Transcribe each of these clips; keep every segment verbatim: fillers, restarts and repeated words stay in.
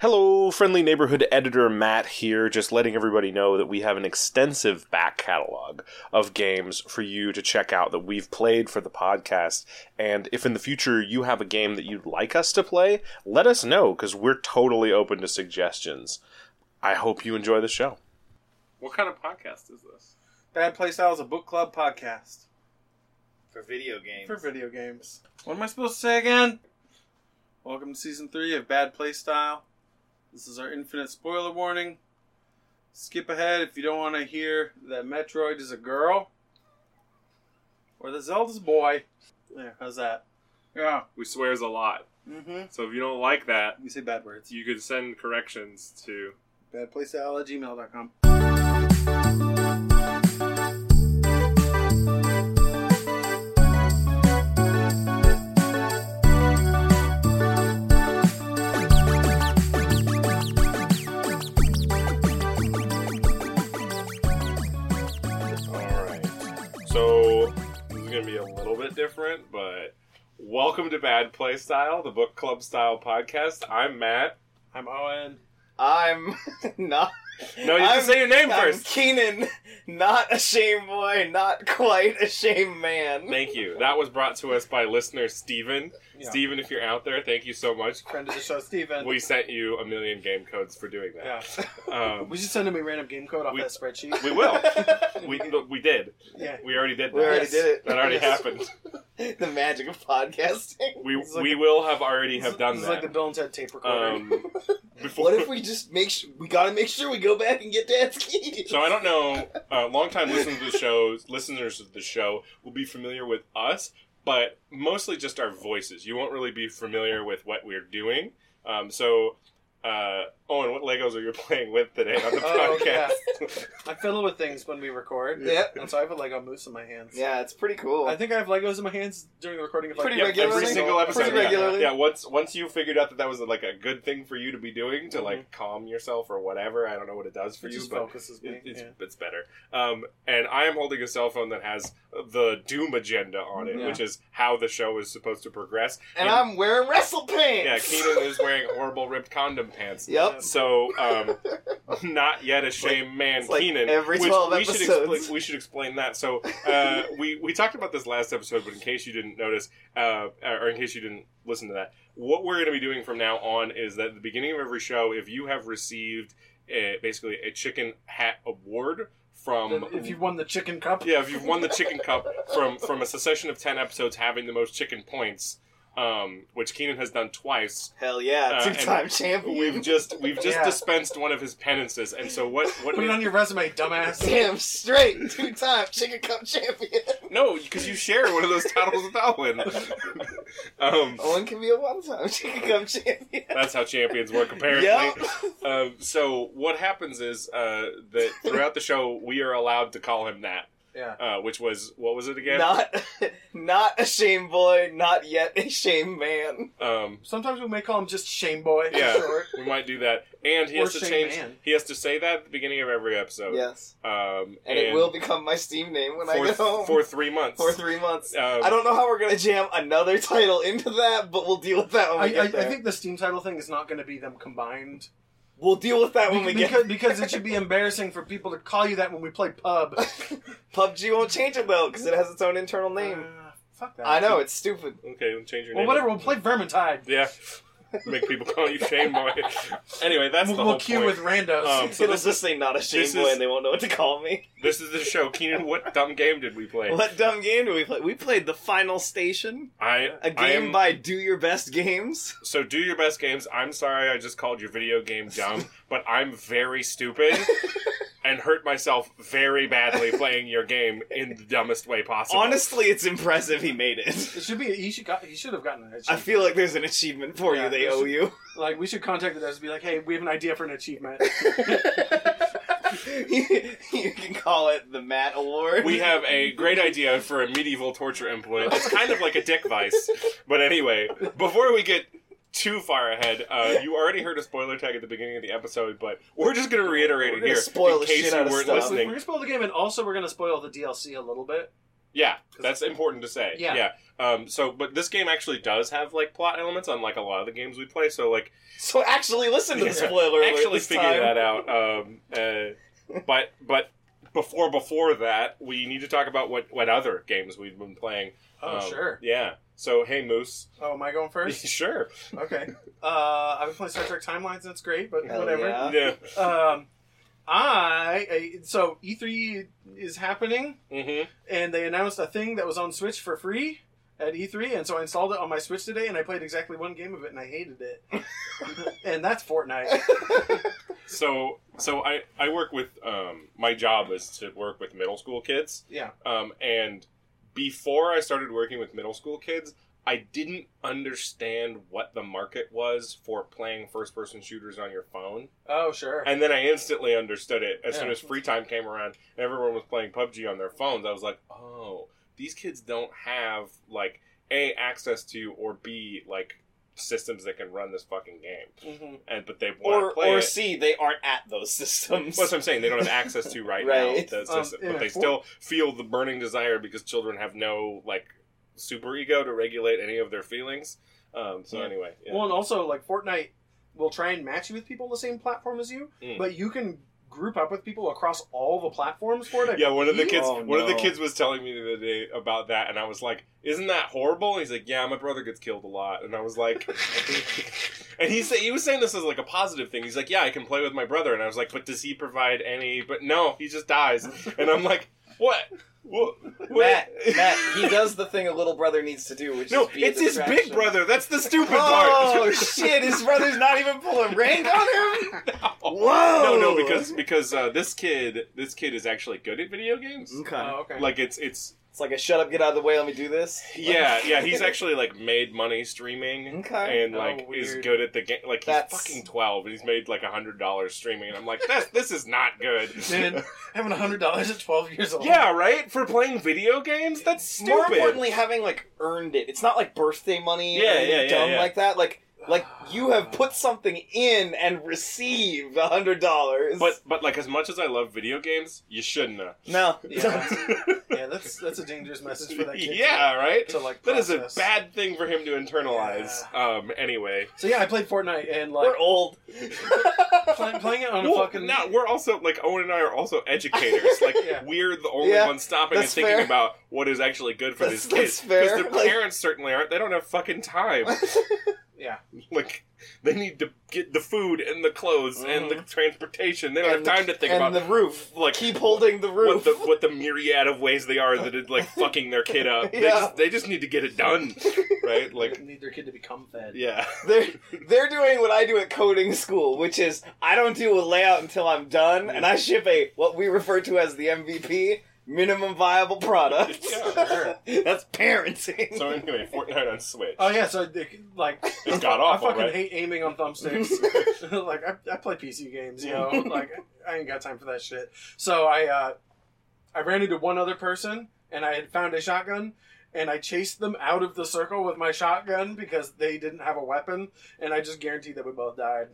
Hello, friendly neighborhood editor Matt here, just letting everybody know that we have an extensive back catalog of games for you to check out that we've played for the podcast. And if in the future you have a game that you'd like us to play, let us know, because we're totally open to suggestions. I hope you enjoy the show. What kind of podcast is this? Bad Playstyle is a book club podcast. For video games. For video games. What am I supposed to say again? Welcome to Season three of Bad Playstyle. This is our infinite spoiler warning. Skip ahead if you don't want to hear that Metroid is a girl. Or that Zelda's a boy. There, how's that? Yeah. We swears a lot. Mm-hmm. So if you don't like that, You say bad words. you could send corrections to... Badplaystyle at gmail dot com. So, this is going to be a little bit different, but welcome to Bad Playstyle, the book club style podcast. I'm Matt. I'm Owen. I'm not... No, you have to say your name I'm first. Keenan, not a shame boy, not quite a shame man. Thank you. That was brought to us by listener Steven. Yeah. Steven, if you're out there, thank you so much. Friend of the show, Steven. We sent you a million game codes for doing that. Yeah. Um, We should send him a random game code off We- that spreadsheet. we will. We, we did. Yeah. We already did that. We already Yes. did it. That already Yes. happened. The magic of podcasting. We It's like we the- will have already have done This is that. like the Bill and Ted tape recorder. um, before. What if we just make sure... We gotta make sure we go back and get Dad's keys. So I don't know. Uh, longtime listeners to the show, listeners of the show will be familiar with us, but mostly just our voices. You won't really be familiar with what we're doing. Um, so, uh, Owen, what Legos are you playing with today on the Oh, podcast? I fiddle with things when we record. Yep. And so I have a Lego moose in my hands. Yeah, it's pretty cool. I think I have Legos in my hands during the recording of like Pretty Yeah, regularly. every single episode. Pretty yeah. regularly. Yeah, once once you figured out that that was like a good thing for you to be doing to like calm yourself or whatever. I don't know what it does for It you, just but focuses me. It, it's, yeah. it's better. Um, and I am holding a cell phone that has the Doom agenda on it, Yeah. which is how the show is supposed to progress. and I'm wearing wrestle pants. Yeah, Keenan is wearing horrible ripped condom pants. Yep. So, um, not yet a shame man, it's like Keenan. every which twelve we should episodes. explain. We should explain that. So, uh, we we talked about this last episode, but in case you didn't notice, uh, or in case you didn't listen to that, what we're going to be doing from now on is that at the beginning of every show, if you have received a, basically a chicken hat award from If you've won the chicken cup. yeah, if you've won the chicken cup from from a succession of ten episodes having the most chicken points, um, which Keenan has done twice. Hell yeah, Uh, two-time and champion. We've just we've just Yeah. dispensed one of his penances, and so what? What? Put it on your resume, dumbass. Damn straight, two-time chicken cup champion. No, because you share one of those titles with Owen. um, Owen can be a one-time chicken cup champion. that's how champions work, apparently. Yep. Um, so what happens is uh, that throughout the show we are allowed to call him that, Yeah. uh, which was what was it again? Not, not a shame boy, not yet a shame man. Um, Sometimes we may call him just Shame Boy. for Yeah. short. we might do that, and he Or has to Shame change. Man. He has to say that at the beginning of every episode. Yes, Um, and, it will become my Steam name when I for, get home for three months. for three months. Um, I don't know how we're gonna jam another title into that, but we'll deal with that when I, we I, get there. I think the Steam title thing is not going to be them combined. We'll deal with that when we because, get because it should be embarrassing for people to call you that when we play pub. P U B G won't change it though because it has its own internal name. Uh, fuck that. I know it's stupid. Okay, we'll change your Well, name. whatever. We'll play Vermintide. Yeah. Make people call you Shame Boy. Anyway, that's We'll, the we'll whole queue point. with randos. Um, so It'll this just is say not a shame this boy is- and they won't know what to call me. this is the show. Keenan, what dumb game did we play? What dumb game do we play? We played The Final Station, I a I game am, by Do Your Best Games. So do your best games. I'm sorry I just called your video game dumb, but I'm very stupid and hurt myself very badly playing your game in the dumbest way possible. Honestly, it's impressive he made it. It should be. He should. Got, he should have gotten an I feel like there's an achievement for Yeah, you they there's- owe you. Like we should contact the devs and be like, "Hey, we have an idea for an achievement." You can call it the Matt Award. We have a great idea for a medieval torture implement. It's kind of like a dick vice. But anyway, before we get too far ahead, uh, you already heard a spoiler tag at the beginning of the episode, but we're just going to reiterate We're it gonna here spoil in the case shit you out of weren't stuff. We're listening. gonna spoil the game, and also we're gonna spoil the D L C a little bit. Yeah, that's important to say. Yeah. yeah. Um, so, but this game actually does have like plot elements, unlike a lot of the games we play. So, like, So actually, listen to the Yeah. spoiler alert actually this figure time. that out. Um, uh, but but before before that, we need to talk about what what other games we've been playing. Oh, Um, sure. Yeah. So, hey, Moose. Oh, am I going first? Sure. Okay. Uh, I've been playing Star Trek Timelines, and it's great, but Hell whatever. yeah. Yeah. Um, I, I so E three is happening, Mm-hmm. and they announced a thing that was on Switch for free at E three, and so I installed it on my Switch today, and I played exactly one game of it, and I hated it. And that's Fortnite. So, so I, I work with, um, my job is to work with middle school kids. Yeah. Um, and before I started working with middle school kids, I didn't understand what the market was for playing first person shooters on your phone. Oh, sure. And then I instantly understood it as soon Yeah. as free time came around and everyone was playing P U B G on their phones. I was like, oh, these kids don't have, like, A, access to, or B, like, systems that can run this fucking game. hmm And But they want Or, to play or it. C, they aren't at those systems. Well, that's what I'm saying. They don't have access to right, Right. now. The Um, system, yeah, but they for- still feel the burning desire because children have no like super ego to regulate any of their feelings. Um, so Yeah. anyway, yeah. Well, and also, like, Fortnite will try and match you with people on the same platform as you, Mm. but you can group up with people across all the platforms for it. I yeah, one of the believe. kids, Oh, one of the no. kids was telling me the other day about that, and I was like, "Isn't that horrible?" He's like, "Yeah, my brother gets killed a lot," and I was like, and he said he was saying this as like a positive thing. He's like, "Yeah, I can play with my brother," and I was like, "But does he provide any?" But no, he just dies, and I'm like, "What? What? what? Matt, Matt, he does the thing a little brother needs to do, which No, is be a it's his distraction. big brother. That's the stupid Oh part. shit! His brother's not even pulling rank on him. no. Whoa! No, no, because because uh, this kid, this kid is actually good at video games. Okay. Oh, okay. Like it's it's It's like a shut up, get out of the way, let me do this. yeah, yeah. He's actually like made money streaming, Okay. and like Oh, is weird. good at the game. Like he's That's- fucking twelve, and he's made like a hundred dollars streaming, and I'm like, this this is not good. Man, having a hundred dollars at twelve years old. Yeah, right. For playing video games, that's stupid. More importantly, having like earned it. It's not like birthday money. Yeah, or yeah, yeah, dumb yeah. like that. Like, like you have put something in and received a hundred dollars. but but like as much as I love video games, you shouldn't have. no, Yeah. Yeah, that's that's a dangerous message for that kid. yeah, right. To, like, That is a process. bad thing for him to internalize. Um. Anyway, So yeah, I played Fortnite and like we're old. play, playing it on a well, fucking. no, we're also like Owen and I are also educators. Like Yeah. we're the only Yeah, ones stopping and that's thinking fair. about what is actually good for That's- these kids. that's fair. Because the Like- parents certainly aren't. They don't have fucking time. Yeah. Like they need to get the food and the clothes and the transportation. They don't And have time to think and about the roof. like Keep holding the what roof. the what the myriad of ways they are that it's like fucking their kid up. They Yeah. just they just need to get it done, right? Like Like need their kid to become fed. yeah. They're they're doing what I do at coding school, which is I don't do a layout until I'm done, and I ship a what we refer to as the M V P, minimum viable product. Yeah, sure. That's parenting. So anyway, Fortnite on Switch. Oh yeah, so they, like It's got I awful, fucking right? hate aiming on thumbsticks. Like I, I play P C games, you know. Like I ain't got time for that shit. So I uh, I ran into one other person, and I had found a shotgun, and I chased them out of the circle with my shotgun because they didn't have a weapon, and I just guaranteed that we both died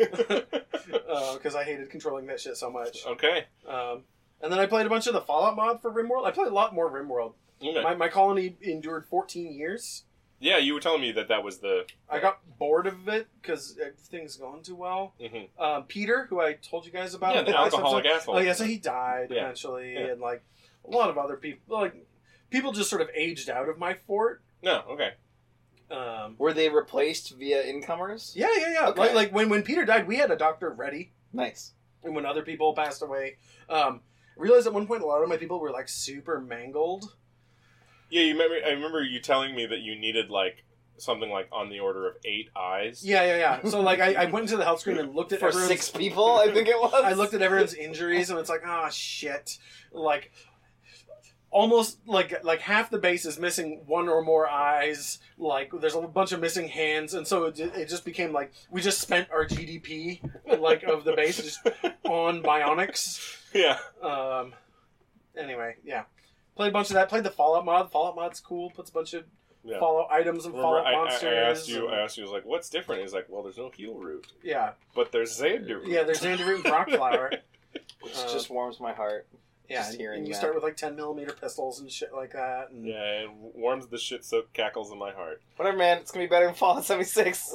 because I hated controlling that shit so much. Okay. Um, and then I played a bunch of the Fallout mod for RimWorld. I played a lot more RimWorld. Okay. My, my colony endured fourteen years. Yeah, you were telling me that that was the. I got bored of it because everything's going too well. Mhm. Um, Peter, who I told you guys about, Yeah, in the last alcoholic episode- asshole. Oh yeah, so he died Yeah. eventually, Yeah. and like a lot of other people, like people just sort of aged out of my fort. No. Okay. Um, Were they replaced via incomers? yeah, yeah, yeah. Okay. Like, like when when Peter died, we had a doctor ready, Nice. and when other people passed away, um, I realized at one point a lot of my people were like super mangled. Yeah, you remember? I remember you telling me that you needed like something like on the order of eight eyes. Yeah, yeah, yeah. So like I, I went into the health screen and looked at For everyone's six people, I think it was. I looked at everyone's injuries and it's like, oh shit. Like almost like like half the base is missing one or more eyes. Like there's a bunch of missing hands, and so it, ju- it just became like we just spent our G D P like of the base just on bionics. Yeah. Um. Anyway, yeah, played a bunch of that. Played the Fallout mod. Fallout mod's cool. Puts a bunch of Yeah. Fallout items and Remember, Fallout I, I, monsters. I asked you. and- I asked you. I was like, "What's different?" He's like, "Well, there's no heal root, yeah, but there's Xandu root." yeah. There's Xanadu root and rock flower. Which Uh, just warms my heart. Yeah, Just and, hearing and you that. start with like ten millimeter pistols and shit like that. And Yeah, it warms the shit-soaked cackles in my heart. Whatever, man. It's gonna be better than Fallout seventy-six.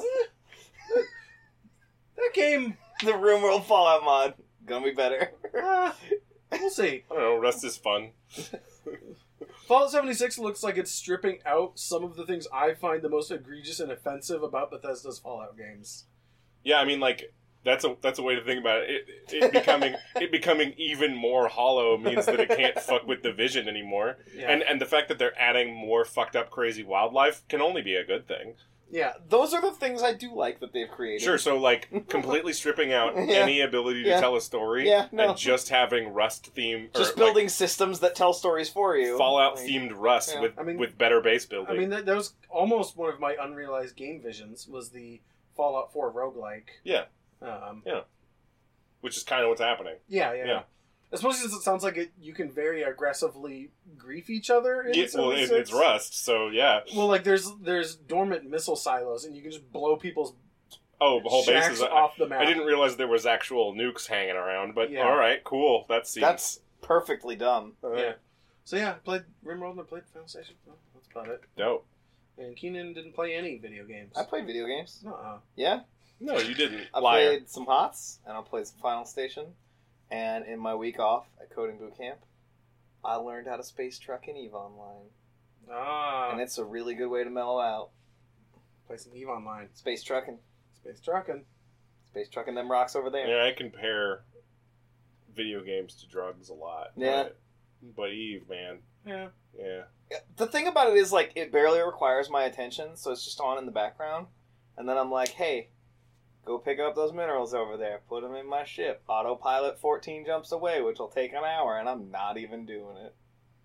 that game, The Room World Fallout mod gonna be better. uh, we'll see. I don't know, Rust is fun. Fallout seventy-six looks like it's stripping out some of the things I find the most egregious and offensive about Bethesda's Fallout games. Yeah, I mean, like, that's a that's a way to think about it. It, it becoming it becoming even more hollow means that it can't fuck with the vision anymore. Yeah. And and the fact that they're adding more fucked up, crazy wildlife can only be a good thing. yeah. Those are the things I do like that they've created. Sure, so like completely stripping out Yeah. any ability to Yeah. tell a story, Yeah, no. and just having Rust theme, or, Just like, building systems that tell stories for you. Fallout Like, themed Rust yeah. with I mean- with better base building. I mean, that, that was almost one of my unrealized game visions was the Fallout four roguelike. Yeah. Um, which is kind of what's happening. yeah, yeah, Yeah. Especially since it sounds like it, you can very aggressively grief each other. In Yeah, well, it, seventy-six. it's Rust, so yeah. Well, like there's there's dormant missile silos, and you can just blow people's Oh, the whole base shacks is. I, off the map. I didn't realize there was actual nukes hanging around, but Yeah. all right, cool. That seems That's perfectly done. Yeah. So yeah, I played Rimworld and I played Final Station. Well, that's about it. dope. And Keenan didn't play any video games. I played video games. Nuh-uh. Yeah. No, you didn't. I Liar. played some HOTS, and I played some Final Station. And in my week off at Coding Boot Camp, I learned how to space truck in EVE Online. Ah, And it's a really good way to mellow out. play some EVE Online. Space trucking. Space trucking. Space trucking them rocks over there. Yeah, I compare video games to drugs a lot. Yeah. But, but Eve, man. Yeah. Yeah. Yeah, the thing about it is, like, it barely requires my attention, so it's just on in the background. And then I'm like, hey, go pick up those minerals over there. Put them in my ship. Autopilot fourteen jumps away, which will take an hour, and I'm not even doing it.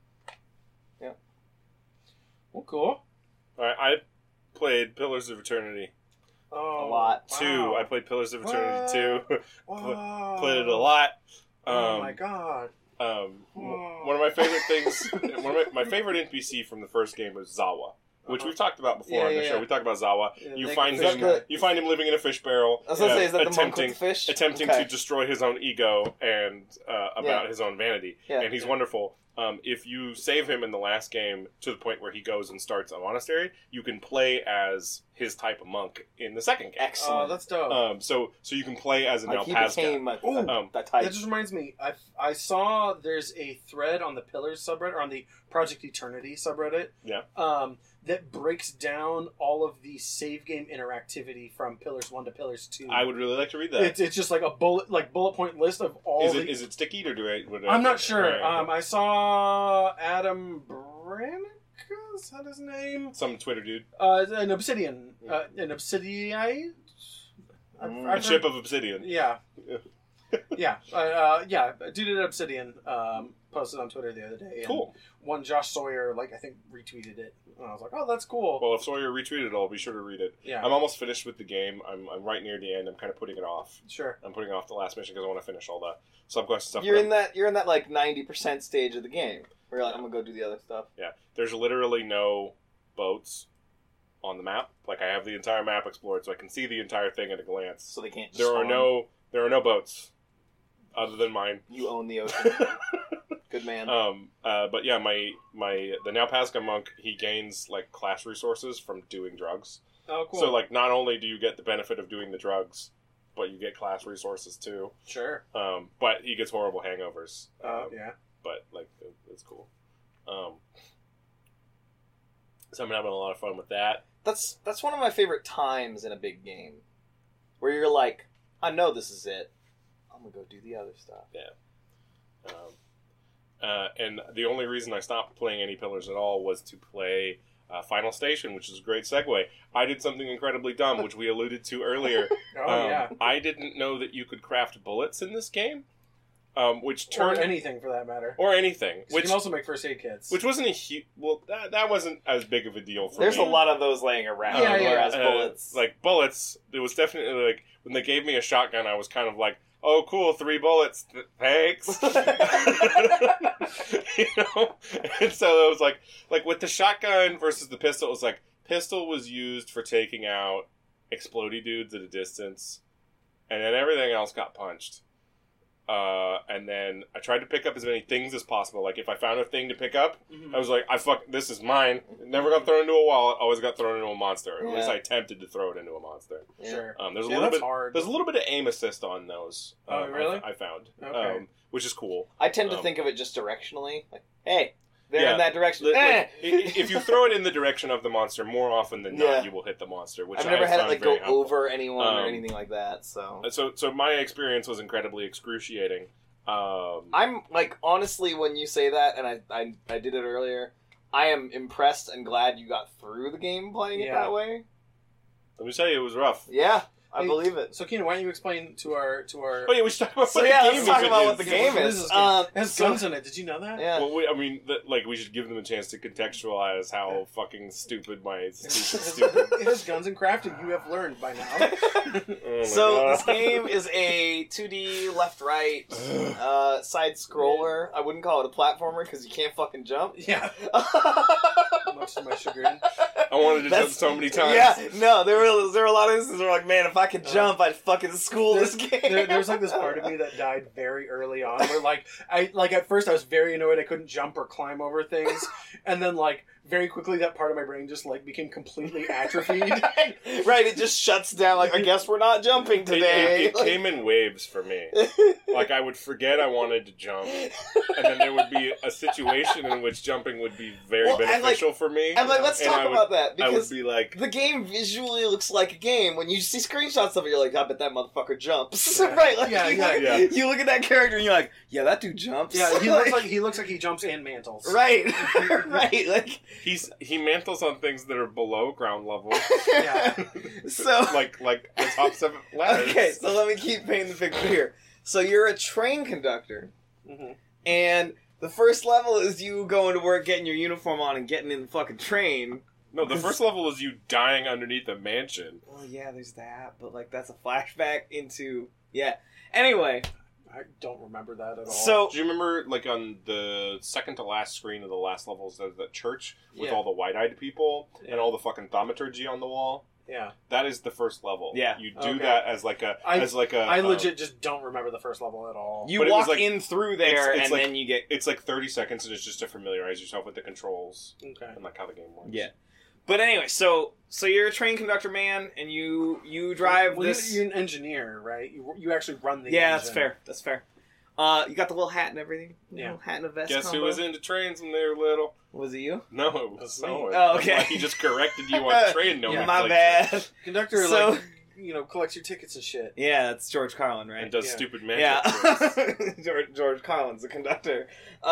Well, cool. All right, I played Pillars of Eternity Oh, A lot. wow. two. I played Pillars of Eternity What? two. Wow. Played it a lot. Um, Oh my god. Um, Oh. one of my favorite things, one of my, my favorite N P C from the first game was Zawa, which Uh-huh. we've talked about before Yeah, on the yeah, show. yeah. We talked about Zawa. Yeah, You they- find is that him, the- you find him living in a fish barrel. I was gonna uh, say, is that the monk with attempting the fish? attempting Okay. to destroy his own ego and uh, about Yeah. his own vanity, Yeah. and he's Yeah. wonderful. Um, if you save him in the last game to the point where he goes and starts a monastery, you can play as his type of monk in the second game. Excellent. Oh, that's dope. Um, so so you can play as an like, he Alpazga. became a, Ooh. a, Um, that type. That just reminds me. I, I saw there's a thread on the Pillars subreddit, or on the Project Eternity subreddit. Yeah. Um, that breaks down all of the save game interactivity from Pillars one to Pillars two. I would really like to read that. It's, it's just like a bullet like bullet point list of all Is the. it is it sticky or do I? Would I I'm not sure. Alright, okay. Um, I saw Adam Brannick. Is that his name? Some Twitter dude, Uh, an Obsidian. Uh, an Obsidianite. I've- Mm. a I've chip heard- of obsidian. Yeah. yeah. Uh, uh, yeah. A dude at Obsidian um, posted on Twitter the other day. And Cool. One Josh Sawyer, like, I think, retweeted it. And I was like, oh, that's cool. Well, if Sawyer retweeted it, I'll be sure to read it. yeah. I'm almost finished with the game. I'm, I'm right near the end. I'm kind of putting it off. Sure. I'm putting off the last mission because I want to finish all the subquest stuff. You're but in that. You're in that like ninety percent stage of the game where you're like, I'm gonna go do the other stuff. Yeah, there's literally no boats on the map. Like I have the entire map explored, so I can see the entire thing at a glance. So they can't. Just There are spawn. no there are no boats other than mine. You own the ocean. Good man. Um, uh, but yeah, my my the Nalpazga monk, he gains like class resources from doing drugs. Oh, cool. So like, not only do you get the benefit of doing the drugs, but you get class resources too. sure. Um, but he gets horrible hangovers. Uh, Um, yeah. But like, it, it's cool. Um, so I'm having a lot of fun with that. That's that's one of my favorite times in a big game, where you're like, I know this is it. I'm gonna go do the other stuff. Um, uh, and the only reason I stopped playing any Pillars at all was to play uh, Final Station, which is a great segue. I did something incredibly dumb, which we alluded to earlier. Oh, Um, yeah. I didn't know that you could craft bullets in this game, um, which Or turned anything, for that matter. or anything, So which you can also make first aid kits. which wasn't a huge. Well, that, that wasn't as big of a deal for There's me. a lot of those laying around. Yeah, yeah, whereas Uh, bullets, like bullets, it was definitely like when they gave me a shotgun, I was kind of like, "Oh, cool, three bullets, th- thanks." You know, and so it was like, like with the shotgun versus the pistol, it was like pistol was used for taking out explodey dudes at a distance, and then everything else got punched. Uh, and then I tried to pick up as many things as possible. Like, if I found a thing to pick up, Mhm. I was like, I fuck, this is mine. It never got thrown into a wallet, always got thrown into a monster. Or at least Yeah. I attempted to throw it into a monster. Yeah. Sure. Um, there's a Yeah, little that's bit hard. There's a little bit of aim assist on those. Oh, um, really? I, I found. Okay. Um, which is cool. I tend to Um, think of it just directionally. Like, hey, they're Yeah. in that direction. Like, Eh. i- if you throw it in the direction of the monster, more often than not, Yeah. you will hit the monster. Which I've never I had it found like very go helpful. over anyone or Um, anything like that. So So, so my experience was incredibly excruciating. Um, I'm like, honestly, when you say that, and I, I I did it earlier, I am impressed and glad you got through the game playing it Yeah. that way. let me tell you, it was rough. Yeah, I Hey, believe it. So, Keenan, why don't you explain to our to our? Oh yeah, we should talk about So what yeah, the let's game talk is. about what the Yeah, game what is. is this game? Uh, It has so- guns in it. Did you know that? Yeah. Well, we, I mean, that, like, we should give them a chance to contextualize how fucking stupid my It stupid, has, stupid. it has guns and crafting. You have learned by now. Oh my So God. this game is a two D left-right uh, side scroller. I wouldn't call it a platformer because you can't fucking jump. Yeah, much to my chagrin. I wanted to jump That's- so many times. Yeah, no, there were there were a lot of instances where like, man, if I could Uh, jump, I'd fucking school this game. There, there was like this part of me that died very early on, where like I like at first I was very annoyed I couldn't jump or climb over things, and then like very quickly that part of my brain just like became completely atrophied. Right, it just shuts down. Like, I guess we're not jumping It, today. it, it came in waves for me. Like, I would forget I wanted to jump, and then there would be a situation in which jumping would be very Well, and, like- beneficial for me. And like, let's And talk I would- about that I would because be like, the game visually looks like a game. When you see screenshots of it, you're like, I bet that motherfucker jumps. Yeah. Right? Like, Yeah, you, yeah, look, yeah. you look at that character and you're like, yeah, that dude jumps. Yeah, he looks like he looks like he jumps and mantles. right, right. Like, he's he mantles on things that are below ground level. Yeah. so like like the top seven ladders. okay, so let me keep painting the picture here. So you're a train conductor, Mhm. and the first level is you going to work, getting your uniform on, and getting in the fucking train. No, the first level is you dying underneath a mansion. Well, yeah, there's that, but like that's a flashback into yeah. Anyway, I don't remember that at all. so Do you remember, like, on the second to last screen of the last levels, there's that church with Yeah. all the wide-eyed people Yeah. and all the fucking thaumaturgy on the wall? yeah, That is the first level. Yeah. You do Okay. that as like a I- as like a. I uh, legit just don't remember the first level at all. you But it was walk like- in through there, it's and like- then you get. It's like thirty seconds, and it's just to familiarize yourself with the controls Okay. and like how the game works. Yeah. But anyway, so so you're a train conductor, man, and you you drive well, this. You're an engineer, right? You, you actually run the. yeah, that's engine. fair. That's fair. Uh, you got the little hat and everything. Yeah. Little hat and a vest. Guess who combo? was into trains when they were little? Was it you? No, it was That's me. Owen. Oh, That's okay. why he just corrected you on train nomenclature. My bad. Conductor, So- like you know, collects your tickets and shit. Yeah, that's George Carlin, right? And does Yeah. stupid magic. Yeah, tricks. George, George Collins, the conductor.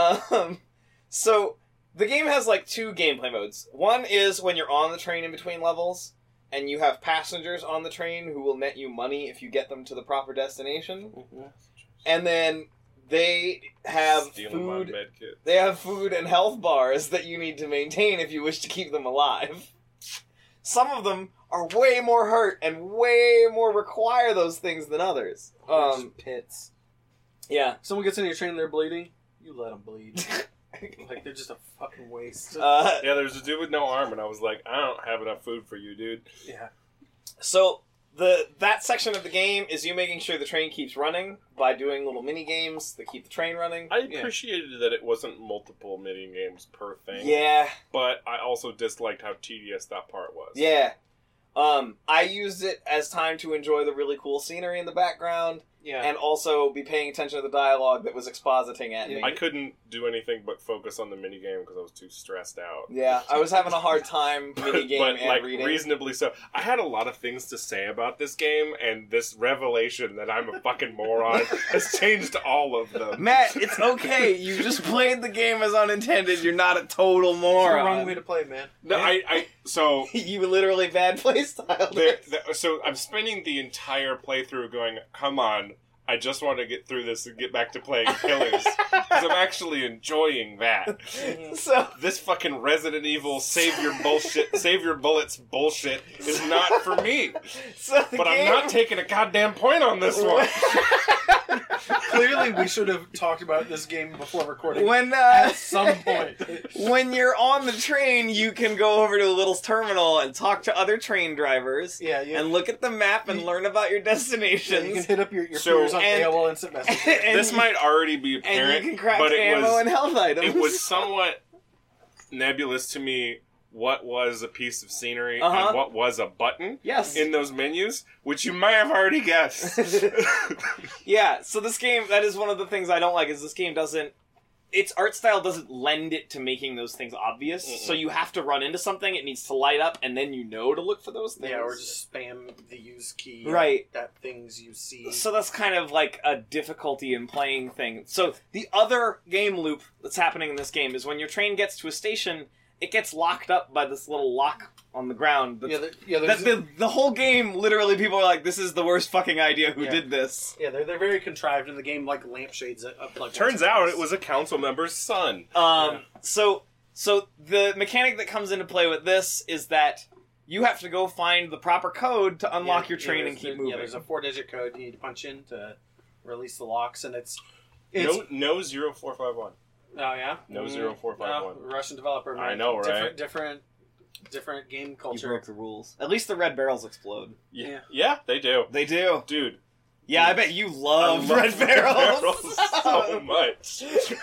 Um, so the game has like two gameplay modes. One is when you're on the train in between levels, and you have passengers on the train who will net you money if you get them to the proper destination. And then they have Stealing my food. med kit. They have food and health bars that you need to maintain if you wish to keep them alive. Some of them are way more hurt and way more require those things than others. Um, pits. yeah. Someone gets into your train and they're bleeding. You let them bleed. Like they're just a fucking waste. Uh, Yeah, there's a dude with no arm, and I was like, I don't have enough food for you, dude. yeah. so the that section of the game is you making sure the train keeps running by doing little mini games that keep the train running. I Yeah. appreciated that it wasn't multiple mini games per thing. Yeah, But I also disliked how tedious that part was. yeah. Um, I used it as time to enjoy the really cool scenery in the background, Yeah. and also be paying attention to the dialogue that was expositing at me. I couldn't do anything but focus on the mini game because I was too stressed out. Yeah, I was having a hard time mini game but and like reading. reasonably so. I had a lot of things to say about this game, and this revelation that I'm a fucking moron has changed all of them. Matt, it's okay. You just played the game as unintended. You're not a total It's the moron. wrong way to play, man. No, I, I so You literally bad play style. there, there- so I'm spending the entire playthrough going, come on, I just want to get through this and get back to playing Killers. Because I'm actually enjoying that. So This fucking Resident Evil save your bullshit, save your bullets bullshit is not for me. So the But game, I'm not taking a goddamn point on this one. Clearly, we should have talked about this game before recording. When uh, At some point. when you're on the train, you can go over to a little terminal and talk to other train drivers. Yeah, yeah. And look at the map and You- learn about your Yeah, destinations. you can hit up your, your So- peers on and- A O L Instant Messenger. and this you- might already be and apparent, you can craft but it ammo was and health items. it was somewhat nebulous to me what was a piece of scenery Uh-huh. and what was a button yes. in those menus, which you may have already guessed. Yeah, so this game, that is one of the things I don't like, is this game doesn't, its art style doesn't lend it to making those things obvious, Mm-mm. so you have to run into something, it needs to light up, and then you know to look for those things. Yeah, or just spam the use key Right. at, at things you see. So that's kind of like a difficulty in playing thing. So the other game loop that's happening in this game is when your train gets to a station, it gets locked up by this little lock on the ground. yeah, there, yeah, That there's, the, the whole game, literally, people are like, this is the worst fucking idea. Who Yeah. did this? yeah, they're, they're very contrived in the game, like lampshades. Up, up, like Turns out it was a council member's son. Um, Yeah. so, so the mechanic that comes into play with this is that you have to go find the proper code to unlock Yeah, your train yeah, and keep there- moving. Yeah, there's a four-digit code you need to punch in to release the locks, and it's it's No, no zero four five one. oh yeah No Mm, zero four five no, one. Russian developer. I man. know, right? Different, different, different game You culture. broke the rules. At least the red barrels explode. Yeah. Yeah. yeah, they do. They do. Dude, Yeah, I bet you I love, love red barrels. so much.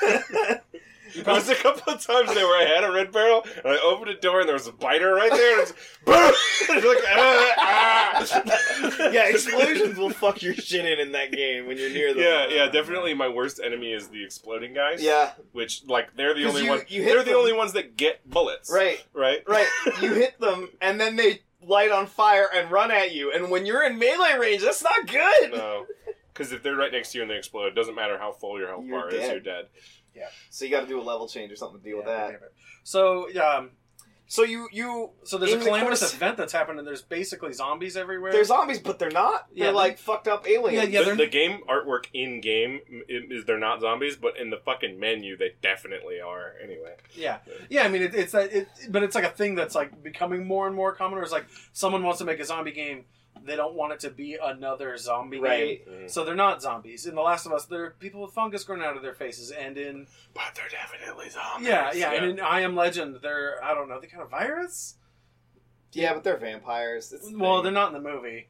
There was a couple of times there where I had a red barrel, and I opened a door, and there was a biter right there, and it's boom! And it's like, ah, ah. Yeah, explosions will fuck your shit in in that game when you're near them. Yeah, yeah, definitely. My worst enemy is the exploding guys. Yeah, which like they're the 'Cause only you- ones. you hit They're the them. only ones that get bullets. right, Right. right. You hit them, and then they light on fire and run at you. And when you're in melee range, that's not good. No, because if they're right next to you and they explode, it doesn't matter how full your health You're bar is. dead. You're dead. So you got to do a level change or something to deal with Yeah, that. So um, So you you so there's In a the calamitous course- event that's happened, and there's basically zombies everywhere. they're zombies, but they're not. Yeah, They're they- like fucked up aliens. Yeah, the, they're- the game artwork in game is they're not zombies, but in the fucking menu they definitely are. Anyway. Yeah, yeah. I mean, it, it's that, it, but it's like a thing that's like becoming more and more common. Where it's like someone wants to make a zombie game, they don't want it to be another zombie Right. game, so they're not zombies. In The Last of Us, there are people with fungus growing out of their faces, and in But they're definitely zombies. yeah, yeah, and in I Am Legend, they're I don't know, they kind of virus. Yeah, but they're vampires. It's the Well, thing. they're not in the movie.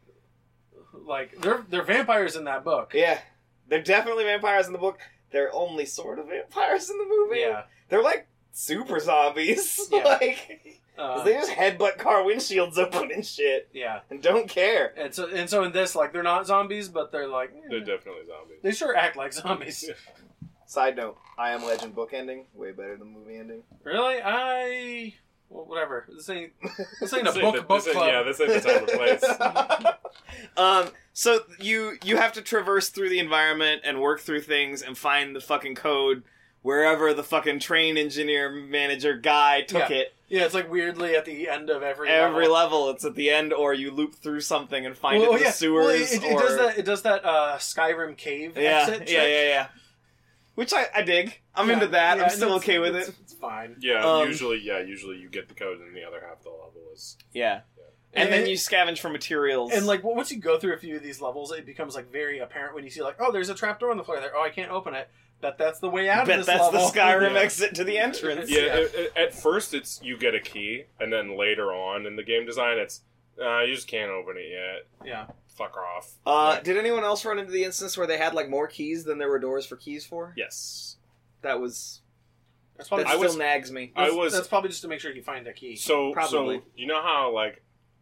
Like they're they're vampires in that book. Yeah, they're definitely vampires in the book. They're only sort of vampires in the movie. Yeah. They're like super zombies. Yeah. like Uh, they just headbutt car windshields open and shit yeah. and don't care. And so and so in this, like they're not zombies, but they're like eh, They're definitely zombies. they sure act like zombies. Yeah. Side note: I Am Legend book ending way better than movie ending. Really? I well, whatever. This ain't this ain't a This book the- book this ain't- club. Yeah, this ain't the time or place. Um, so you you have to traverse through the environment and work through things and find the fucking code wherever the fucking train engineer manager guy took Yeah. it. Yeah, it's like weirdly at the end of every Every level. level, it's at the end, or you loop through something and find Well, it in yeah. the sewers. Well, it, it, it or... does that. It does that uh, Skyrim cave Yeah, exit yeah, trick. yeah, yeah. Which I, I dig. I'm Yeah, into that. yeah, I'm still it's- okay with it's, it. It's fine. Yeah, Um, usually, yeah, usually you get the code, and the other half of the level is. Yeah. And, And- then you scavenge for materials. And like, well, once you go through a few of these levels, it becomes like very apparent when you see like, oh, there's a trapdoor on the floor there. Oh, I can't open it. Bet that's the way out bet of this that's level. the Skyrim Yeah. exit to the entrance. Yeah, Yeah. It, it- at first it's you get a key, and then later on in the game design, it's uh, you just can't open it yet. Yeah. Fuck off. Uh, did anyone else run into the instance where they had like more keys than there were doors for keys for? Yes. That was That's that probably, I still was- nags me. I that's, was- that's probably just to make sure you find a key. So, Probably. so you know how like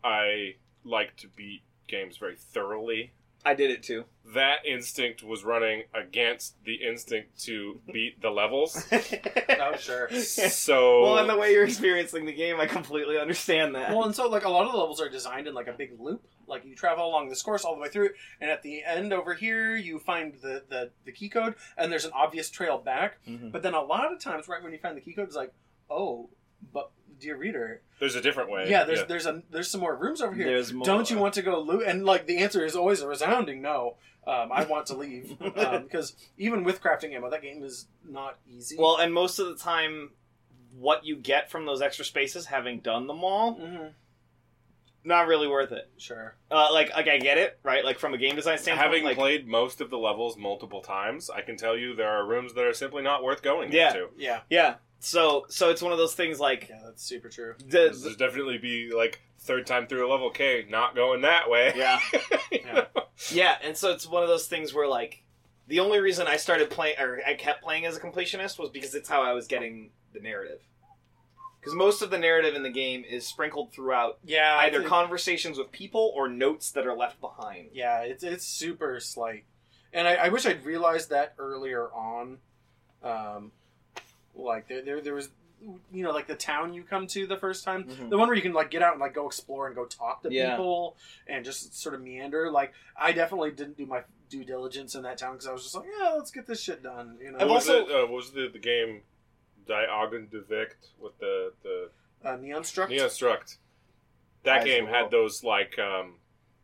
I like to beat games very thoroughly. I did it too. That instinct was running against the instinct to beat the levels. Oh, sure. So, Well, in the way you're experiencing the game, I completely understand that. Well, and so like a lot of the levels are designed in like a big loop. Like you travel along this course all the way through, and at the end over here, you find the the, the key code, and there's an obvious trail back. Mhm. But then a lot of times, right when you find the key code, it's like, oh, but dear reader, there's a different way. yeah, there's there's a there's some more rooms over here. There's more. Don't you want to go loot? And like the answer is always a resounding no. Um, I want to leave um, because even with crafting ammo, that game is not easy. Well, and most of the time, what you get from those extra spaces, having done them all, Mhm. not really worth it. Sure. Uh, like, like I get it, right? Like from a game design standpoint. Having like, played most of the levels multiple times, I can tell you there are rooms that are simply not worth going Yeah. into. Yeah. yeah. So, so it's one of those things. Like, Yeah, that's super true. the, This would definitely be like third time through a level. Okay, not going that way. yeah, You Yeah. know? yeah, and so it's one of those things where like the only reason I started playing or I kept playing as a completionist was because it's how I was getting the narrative. Because most of the narrative in the game is sprinkled throughout Yeah. either it's- conversations with people or notes that are left behind. Yeah, it's it's super slight, and I, I wish I'd realized that earlier on. Um, like there, there, there was, you know, like the town you come to the first time, Mhm. the one where you can like get out and like go explore and go talk to Yeah. people and just sort of meander. Like I definitely didn't do my due diligence in that town because I was just like, yeah, let's get this shit done. You know, I've What was, also- it, uh, what was the, the game Diagon de Vict with the, the uh, Neon Struct. Neon Struct? That Eyes game of the had World. those like um,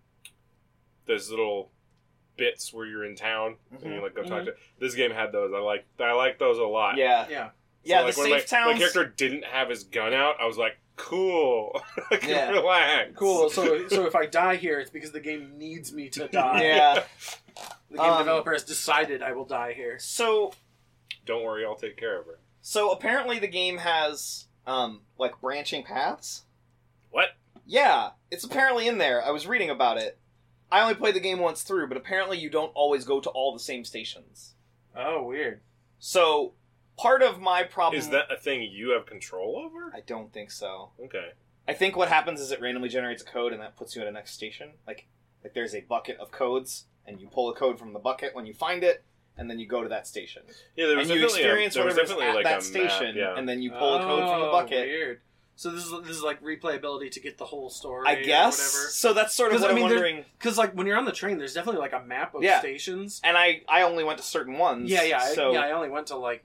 those little bits where you're in town and you like go talk Mhm. to. This game had those. I like I like those a lot. Yeah, Yeah. yeah. So, like, the when safe my, towns. my character didn't have his gun out, I was like, cool. I can Yeah. relax. Cool. So, so if I die here, it's because the game needs me to die. Yeah. The game Um, developer has decided I will die here. So, Don't worry, I'll take care of her. so apparently the game has um like branching paths. What? Yeah, it's apparently in there. I was reading about it. I only played the game once through, but apparently you don't always go to all the same stations. Oh, weird. So, part of my problem Is that a thing you have control over? I don't think so. Okay. I think what happens is it randomly generates a code and that puts you at a next station. Like like there's a bucket of codes and you pull a code from the bucket when you find it and then you go to that station. Yeah, there was And you definitely experience a, there was whatever's definitely at like that a station map, yeah. and then you pull a code from the Oh, bucket. Weird. So this is this is like replayability to get the whole story. I guess. Or whatever. So that's sort of 'Cause, what I I'm mean, there- wondering. Because like when you're on the train, there's definitely like a map of Yeah. stations. And I, I only went to certain ones. Yeah, yeah, I- So yeah. I only went to like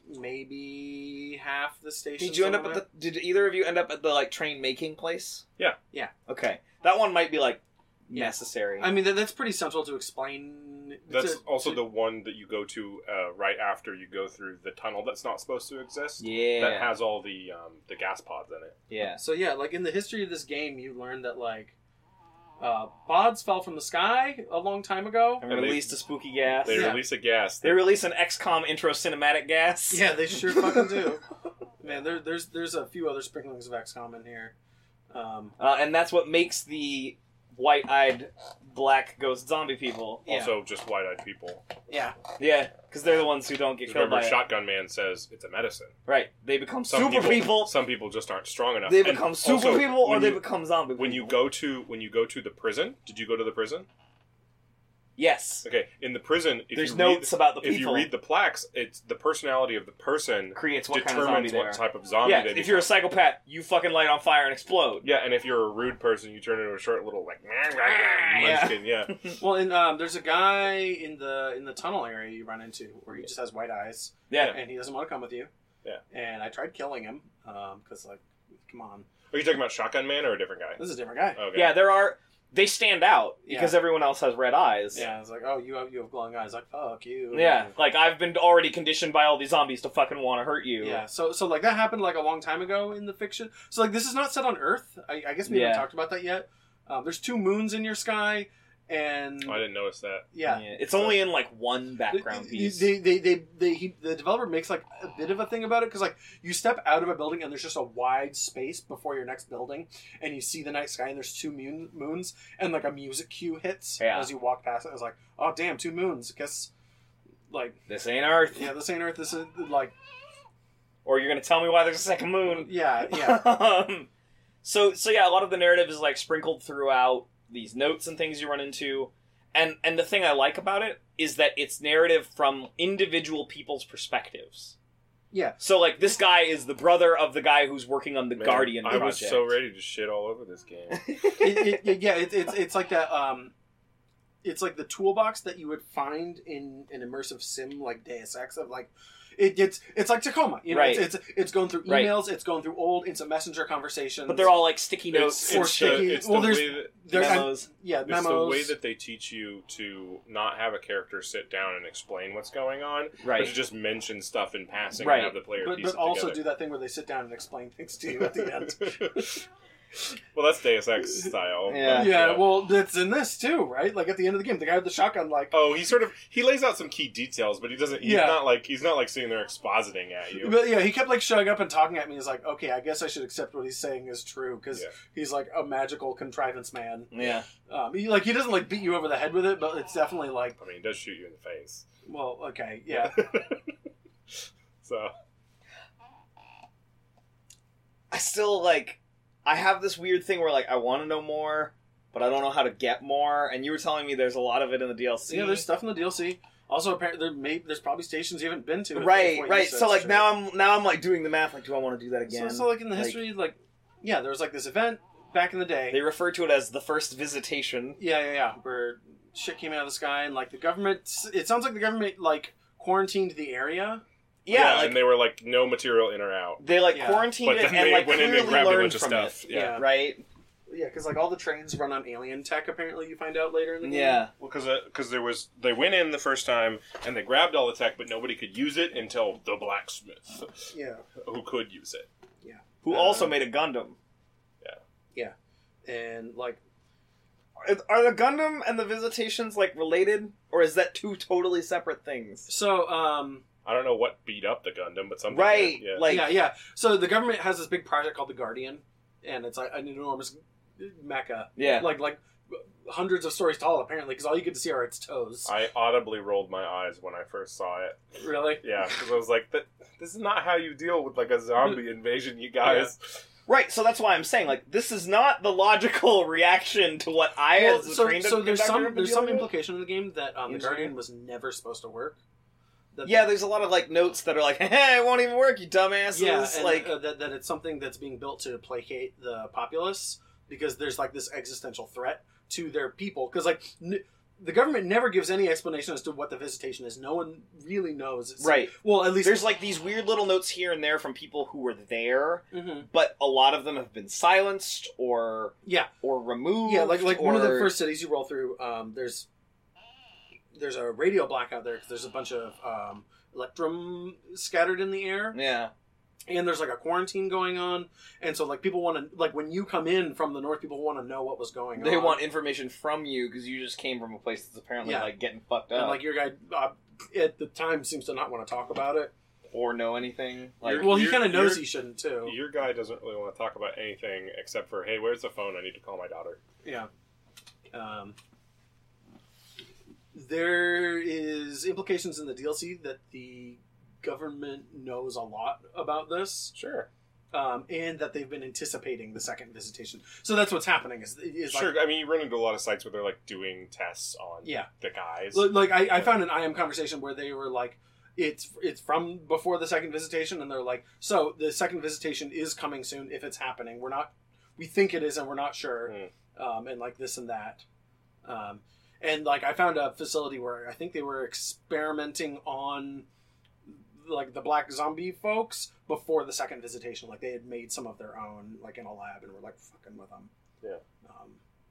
maybe half the stations. did you end up over at the? Did either of you end up at the like train making place? Yeah. Yeah. Okay, that one might be like Yeah. necessary. I mean, that, that's pretty central to explain. That's to- also to- the one that you go to uh, right after you go through the tunnel that's not supposed to exist. yeah. That has all the um, the gas pods in it. yeah. So yeah, like in the history of this game, you learn that like uh, pods fell from the sky a long time ago. And And they- released a spooky gas. They Yeah. release a gas. They release an X COM intro cinematic gas. Yeah, they sure fucking do. Man, there, there's there's a few other sprinklings of X COM in here. Um, Uh, and that's what makes the white-eyed black ghost zombie people. yeah. Also, just wide-eyed people. yeah, Yeah, because they're the ones who don't get Because killed by remember, it. Shotgun Man says it's a medicine. Right. They become Some super people. Some people just aren't strong enough. They And become super also, people, or when they you- become zombie people. When you go to when you go to the prison, did you go to the prison? Yes. Okay, in the prison, if There's you notes read, about the if people. you read the plaques, it's the personality of the person creates what kind of zombie determines they what are. type of zombie Yeah, they if become. you're a psychopath, you fucking light on fire and explode. Yeah, and if you're a rude person, you turn into a short little like Yeah. munchkin. Yeah. well, and um, there's a guy in the in the tunnel area you run into where he just has white eyes Yeah. and he doesn't want to come with you. Yeah. And I tried killing him because like, come on, Are you talking about Shotgun Man or a different guy? this is a different guy. Okay. Yeah, there are. They stand out Yeah. because everyone else has red eyes. Yeah, it's like, oh, you have you have glowing eyes. Like, fuck you. Yeah, like I've been already conditioned by all these zombies to fucking want to hurt you. Yeah, so so like that happened like a long time ago in the fiction. So like this is not set on Earth. I, I guess we Yeah. haven't talked about that yet. Um, there's two moons in your sky, and I didn't notice that. yeah, It's only in like one background They- piece. They, they, they, they, he, the developer makes like a bit of a thing about it because like you step out of a building and there's just a wide space before your next building, and you see the night sky and there's two moon, moons and like a music cue hits Yeah. as you walk past it. I was like, oh damn, two moons. Guess like This ain't Earth. yeah, this ain't Earth. This is like Or you're gonna tell me why there's a second moon. yeah, yeah. um, so so yeah, a lot of the narrative is like sprinkled throughout these notes and things you run into. And and the thing I like about it is that it's narrative from individual people's perspectives. Yeah. So like this guy is the brother of the guy who's working on the Man, Guardian I project. was so ready to shit all over this game. it, it, it- yeah, it, it's it's like that. Um, it's like the toolbox that you would find in an immersive sim like Deus Ex of like. It, it's it's like Tacoma, you know. Right. It's, it's it's going through Right. emails, it's going through old instant messenger conversations. But they're all like sticky notes. It's, Or it's, sticky- the, it's well, the there's- way that They're- memos. yeah, it's memos. the way that they teach you to not have a character sit down and explain what's going on, Right. but to just mention stuff in passing Right. and have the player but, piece but it also together. do that thing where they sit down and explain things to you at the end. Well, that's Deus Ex style. Yeah. but, Yeah, well, that's in this too, right? Like at the end of the game, the guy with the shotgun, like, Oh, he sort of he lays out some key details, but he doesn't. He's Yeah. not like he's not like sitting there expositing at you. but yeah, he kept like showing up and talking at me. He's like, okay, I guess I should accept what he's saying is true because Yeah. he's like a magical contrivance man. Yeah. Um, he like he doesn't like beat you over the head with it, but it's definitely like, I mean, he does shoot you in the face. well, okay, yeah. So I still like. I have this weird thing where like I want to know more, but I don't know how to get more. And you were telling me there's a lot of it in the D L C. Yeah, there's stuff in the D L C. Also, apparently, there may there's probably stations you haven't been to. if- if Right, what you right. said So is like true. now I'm now I'm like doing the math. Like, do I want to do that So, again? so like in the Like, history, like, yeah, there was like this event back in the day. they refer to it as the first visitation. Yeah, yeah, yeah. Where shit came out of the sky and like the government. It sounds like the government like quarantined the area. Yeah, like and they were like no material in or out. they like Yeah. quarantined But it then and they like went in clearly and grabbed a learned bunch of from stuff. it. Yeah. Yeah. Right. Yeah, because like all the trains run on alien tech. Apparently, you find out later in the game. Yeah. Well, because because there was they went in the first time and they grabbed all the tech, but nobody could use it until the blacksmith, Yeah. who could use it. Who Uh, also made a Gundam. And like, Are are the Gundam and the visitations like related, or is that two totally separate things? so um, I don't know what beat up the Gundam, but something Right, did, yeah. like- yeah, yeah. So the government has this big project called the Guardian, and it's like an enormous mecha. Yeah. Like like hundreds of stories tall apparently, because all you get to see are its toes. I audibly rolled my eyes when I first saw it. Really? Yeah, because I was like, "That this is not how you deal with like a zombie invasion, you guys." Right, so that's why I'm saying like this is not the logical reaction to what I Well, as a so, trained so there's conductor some have been there's some dealing with. implication in the game that um, the Engineer? Guardian was never supposed to work. That Yeah, there's a lot of like notes that are like, "Hey, it won't even work, you dumbasses!" Yeah, and, like, uh, that, that it's something that's being built to placate the populace because there's like this existential threat to their people. Because like n- the government never gives any explanation as to what the visitation is. No one really knows. It's, right. Well, at least There's like these weird little notes here and there from people who were there, Mhm. but a lot of them have been silenced or Yeah, or removed. yeah. Like like one of the or- first cities you roll through. Um, there's there's a radio blackout there because there's a bunch of um, electrum scattered in the air. Yeah. And there's like a quarantine going on, and so like people want to like when you come in from the north, people want to know what was going They on. want information from you because you just came from a place that's apparently Yeah. like getting fucked up and like your guy uh, at the time seems to not want to talk about it. or know anything. Like, You're- Well, he you're- kind of knows you're- he shouldn't too. Your guy doesn't really want to talk about anything except for, "Hey, where's the phone? I need to call my daughter." Yeah. Um, there is implications in the D L C that the government knows a lot about this, Sure, um, and that they've been anticipating the second visitation. So that's what's happening. Is, is sure. like, I mean, you run into a lot of sites where they're like doing tests on Yeah. the guys. Li- like I, I found an I M conversation where they were like, it's it's from before the second visitation, and they're like, so the second visitation is coming soon if it's happening. We're not, we think it is, and we're not sure, Hmm. um, and like this and that, um, and like I found a facility where I think they were experimenting on like the black zombie folks before the second visitation. Like they had made some of their own like in a lab and were like fucking with them. Yeah. Um,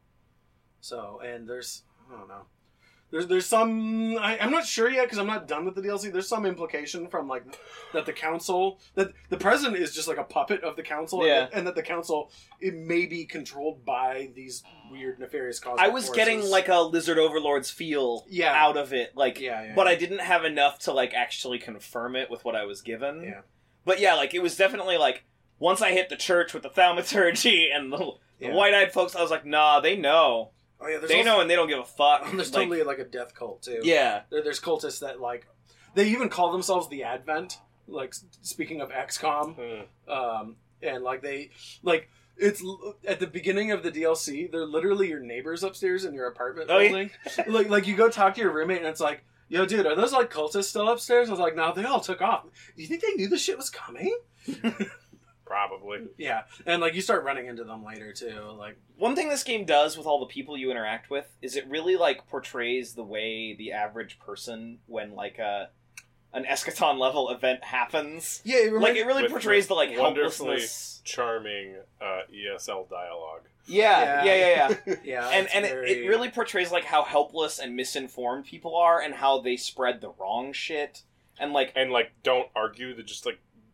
so and there's I don't know. There's there's some I, I'm not sure yet because I'm not done with the D L C. There's some implication from like that the council that the president is just like a puppet of the council, Yeah. and, that, and that the council it may be controlled by these weird nefarious causes. I was getting like a Lizard Overlord's feel Yeah. out of it, like, yeah, yeah, but yeah. I didn't have enough to like actually confirm it with what I was given. Yeah. But yeah, like it was definitely like once I hit the church with the thaumaturgy and the, the Yeah. white-eyed folks, I was like, nah, they know, oh yeah, there's they also, know, and they don't give a fuck. There's Like, totally like a death cult too. yeah, There, there's cultists that like they even call themselves the Advent. Like s- speaking of X COM, Hmm. um, and like they like it's l- at the beginning of the D L C. They're literally your neighbors upstairs in your apartment Oh, yeah. building. like like you go talk to your roommate and it's like, yo, dude, are those like cultists still upstairs? I was like, no, they all took off. Do you think they knew the shit was coming? Probably. Yeah, and like you start running into them later too. Like one thing this game does with all the people you interact with is it really like portrays the way the average person when like a an eschaton level event happens. yeah, it Like it really With- portrays with the like wonderfully helplessness. charming uh, E S L dialogue. Yeah, yeah, yeah, yeah. yeah, and it's and very- it, it really portrays like how helpless and misinformed people are and how they spread the wrong shit and like And like, don't argue. That just like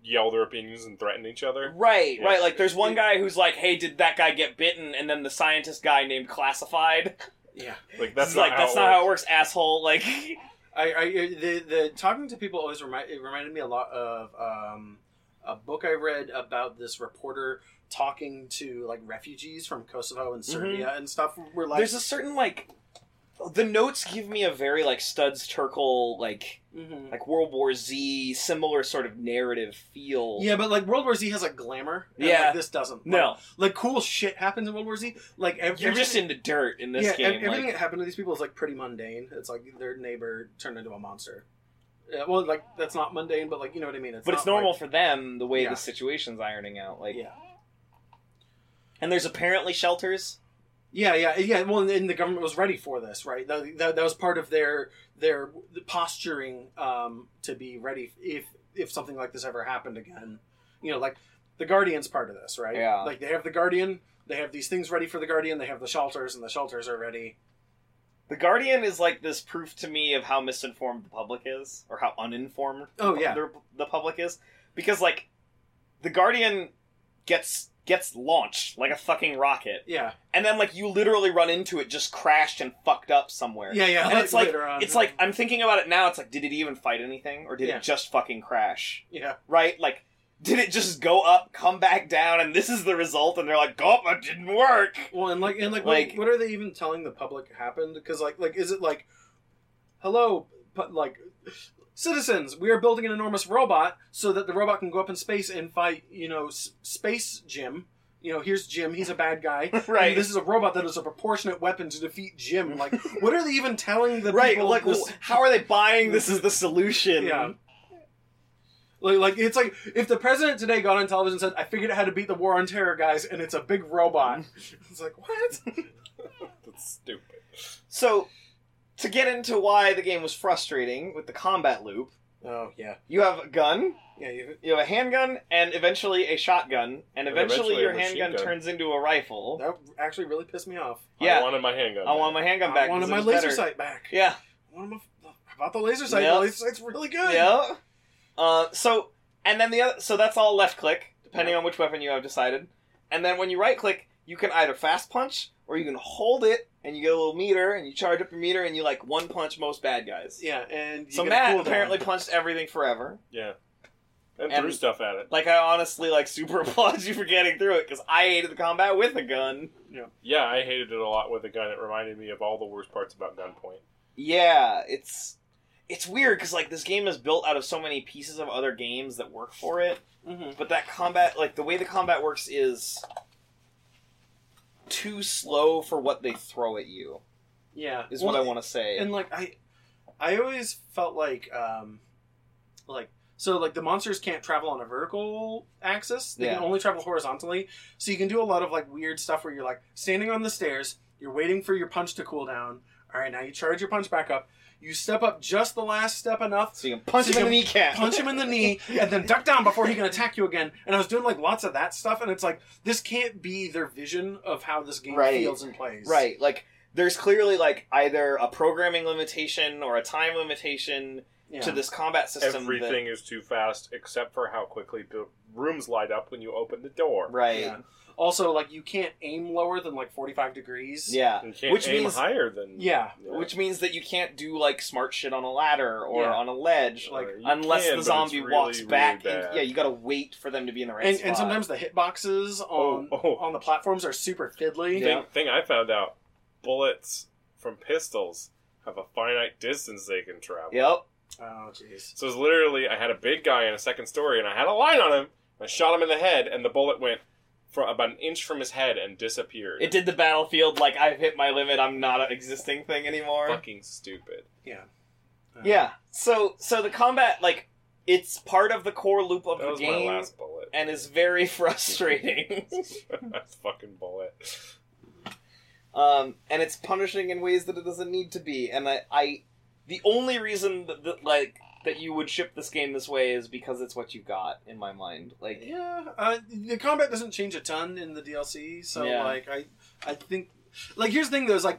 yell their opinions and threaten each other. Right, Yeah. right. Like, there's one guy who's like, "Hey, did that guy get bitten?" And then the scientist guy named Classified. Yeah. Like that's It's not like how that's it not works. how it works, asshole. Like, I, I the the talking to people always remind it reminded me a lot of um, a book I read about this reporter talking to like refugees from Kosovo and Serbia and stuff. Where like there's a certain like, the notes give me a very like Studs Terkel like Mhm. like World War Z similar sort of narrative feel. yeah, but like World War Z has like glamour. And, Yeah. like, this doesn't. No, like, like cool shit happens in World War Z. Like every, you're just into dirt in this yeah, game. ev- everything like, that happened to these people is like pretty mundane. It's like their neighbor turned into a monster. Yeah, well, like that's not mundane, but like you know what I mean. It's but not it's normal like- for them the way Yeah. the situation's ironing out. Like, yeah. and there's apparently shelters. Yeah, yeah, yeah. Well, and the government was ready for this, right? That, that, that was part of their their posturing um, to be ready if if something like this ever happened again. You know, like the Guardian's part of this, right? Yeah. Like they have the Guardian, they have these things ready for the Guardian, they have the shelters, and the shelters are ready. The Guardian is like this proof to me of how misinformed the public is, or how uninformed Oh, the, yeah. the, the public is, because like the Guardian gets gets launched like a fucking rocket, Yeah, and then like you literally run into it just crashed and fucked up somewhere. yeah, yeah. And it's like later on. it's like I'm thinking about it now. It's like, did it even fight anything, or did Yeah. it just fucking crash? yeah, Right? Like, did it just go up, come back down, and this is the result? And they're like, "Oh, it didn't work." well, and like and like, Like- what, what are they even telling the public happened? Because like like is it like, hello, but like. Citizens, we are building an enormous robot so that the robot can go up in space and fight, you know, s- Space Jim. You know, here's Jim, he's a bad guy. Right. And this is a robot that is a proportionate weapon to defeat Jim. Like, what are they even telling the Right? people? Like, this- well, how are they buying this as the solution? Yeah. Like, like, it's like, if the president today got on television and said, I figured out how to beat the war on terror, guys, and it's a big robot. It's like, what? That's stupid. So, to get into why the game was frustrating with the combat loop, Oh, yeah. you have a gun, Yeah, you, you have a handgun, and eventually a shotgun, and And eventually, eventually a your machine handgun gun. turns into a rifle. that actually really pissed me off. Yeah. I wanted my handgun. I want my handgun back. I wanted 'cause my it was laser better. sight back. Yeah. I wanted my, how about the laser sight? Yep. The laser sight's really good. Yeah. Uh, so, and then the other, so that's all left click, depending Yeah. on which weapon you have decided. And then when you right click, you can either fast punch, or you can hold it, and you get a little meter, and you charge up your meter, and you like one punch most bad guys. Yeah, and you So get a Matt cooldown. apparently punched everything forever. Yeah. And, And- threw stuff at it. Like, I honestly, like, super applaud you for getting through it, because I hated the combat with a gun. Yeah, I hated it a lot with a gun. It reminded me of all the worst parts about Gunpoint. Yeah, it's it's weird, because, like, this game is built out of so many pieces of other games that work for it, Mhm. but that combat, like, the way the combat works is too slow for what they throw at you, Yeah, is Well, what I want to say. And like I, I always felt like, um, like so like the monsters can't travel on a vertical axis; they Yeah. can only travel horizontally. So you can do a lot of like weird stuff where you're like standing on the stairs, you're waiting for your punch to cool down. All right, now you charge your punch back up. You step up just the last step enough. So you can punch So him you in the can kneecap. Punch him in the knee and then duck down before he can attack you again. And I was doing like lots of that stuff, and it's like this can't be their vision of how this game Right. feels and plays. Right, like, there's clearly, like, either a programming limitation or a time limitation Yeah. to this combat system. Everything is too fast, except for how quickly the rooms light up when you open the door. That, right. Yeah. Also, like you can't aim lower than like forty-five degrees. Yeah. You can't Which aim means- higher than... Yeah. Which means that you can't do, like, smart shit on a ladder or Yeah. on a ledge, Like, like, you unless can, the but zombie it's walks really, back. really and, bad. yeah, you gotta wait for them to be in the right And, spot. and sometimes the hitboxes on Oh, oh. on the platforms are super fiddly. Yeah. Thing, thing I found out, bullets from pistols have a finite distance they can travel. Yep. Oh, jeez. So it's literally, I had a big guy in a second story, and I had a line on him. I shot him in the head, and the bullet went for about an inch from his head and disappeared. It did the Battlefield, like, I've hit my limit, I'm not an existing thing anymore. Fucking stupid. Yeah. Uh, Yeah. So, so the combat, like, it's part of the core loop of That the was my game, last bullet. and is very frustrating. That's fucking bullet. Um, and it's punishing in ways that it doesn't need to be. And I, I the only reason that, that like that you would ship this game this way is because it's what you got in my mind. Like, Yeah. Uh, the combat doesn't change a ton in the D L C, so Yeah. like I I think like here's the thing though is like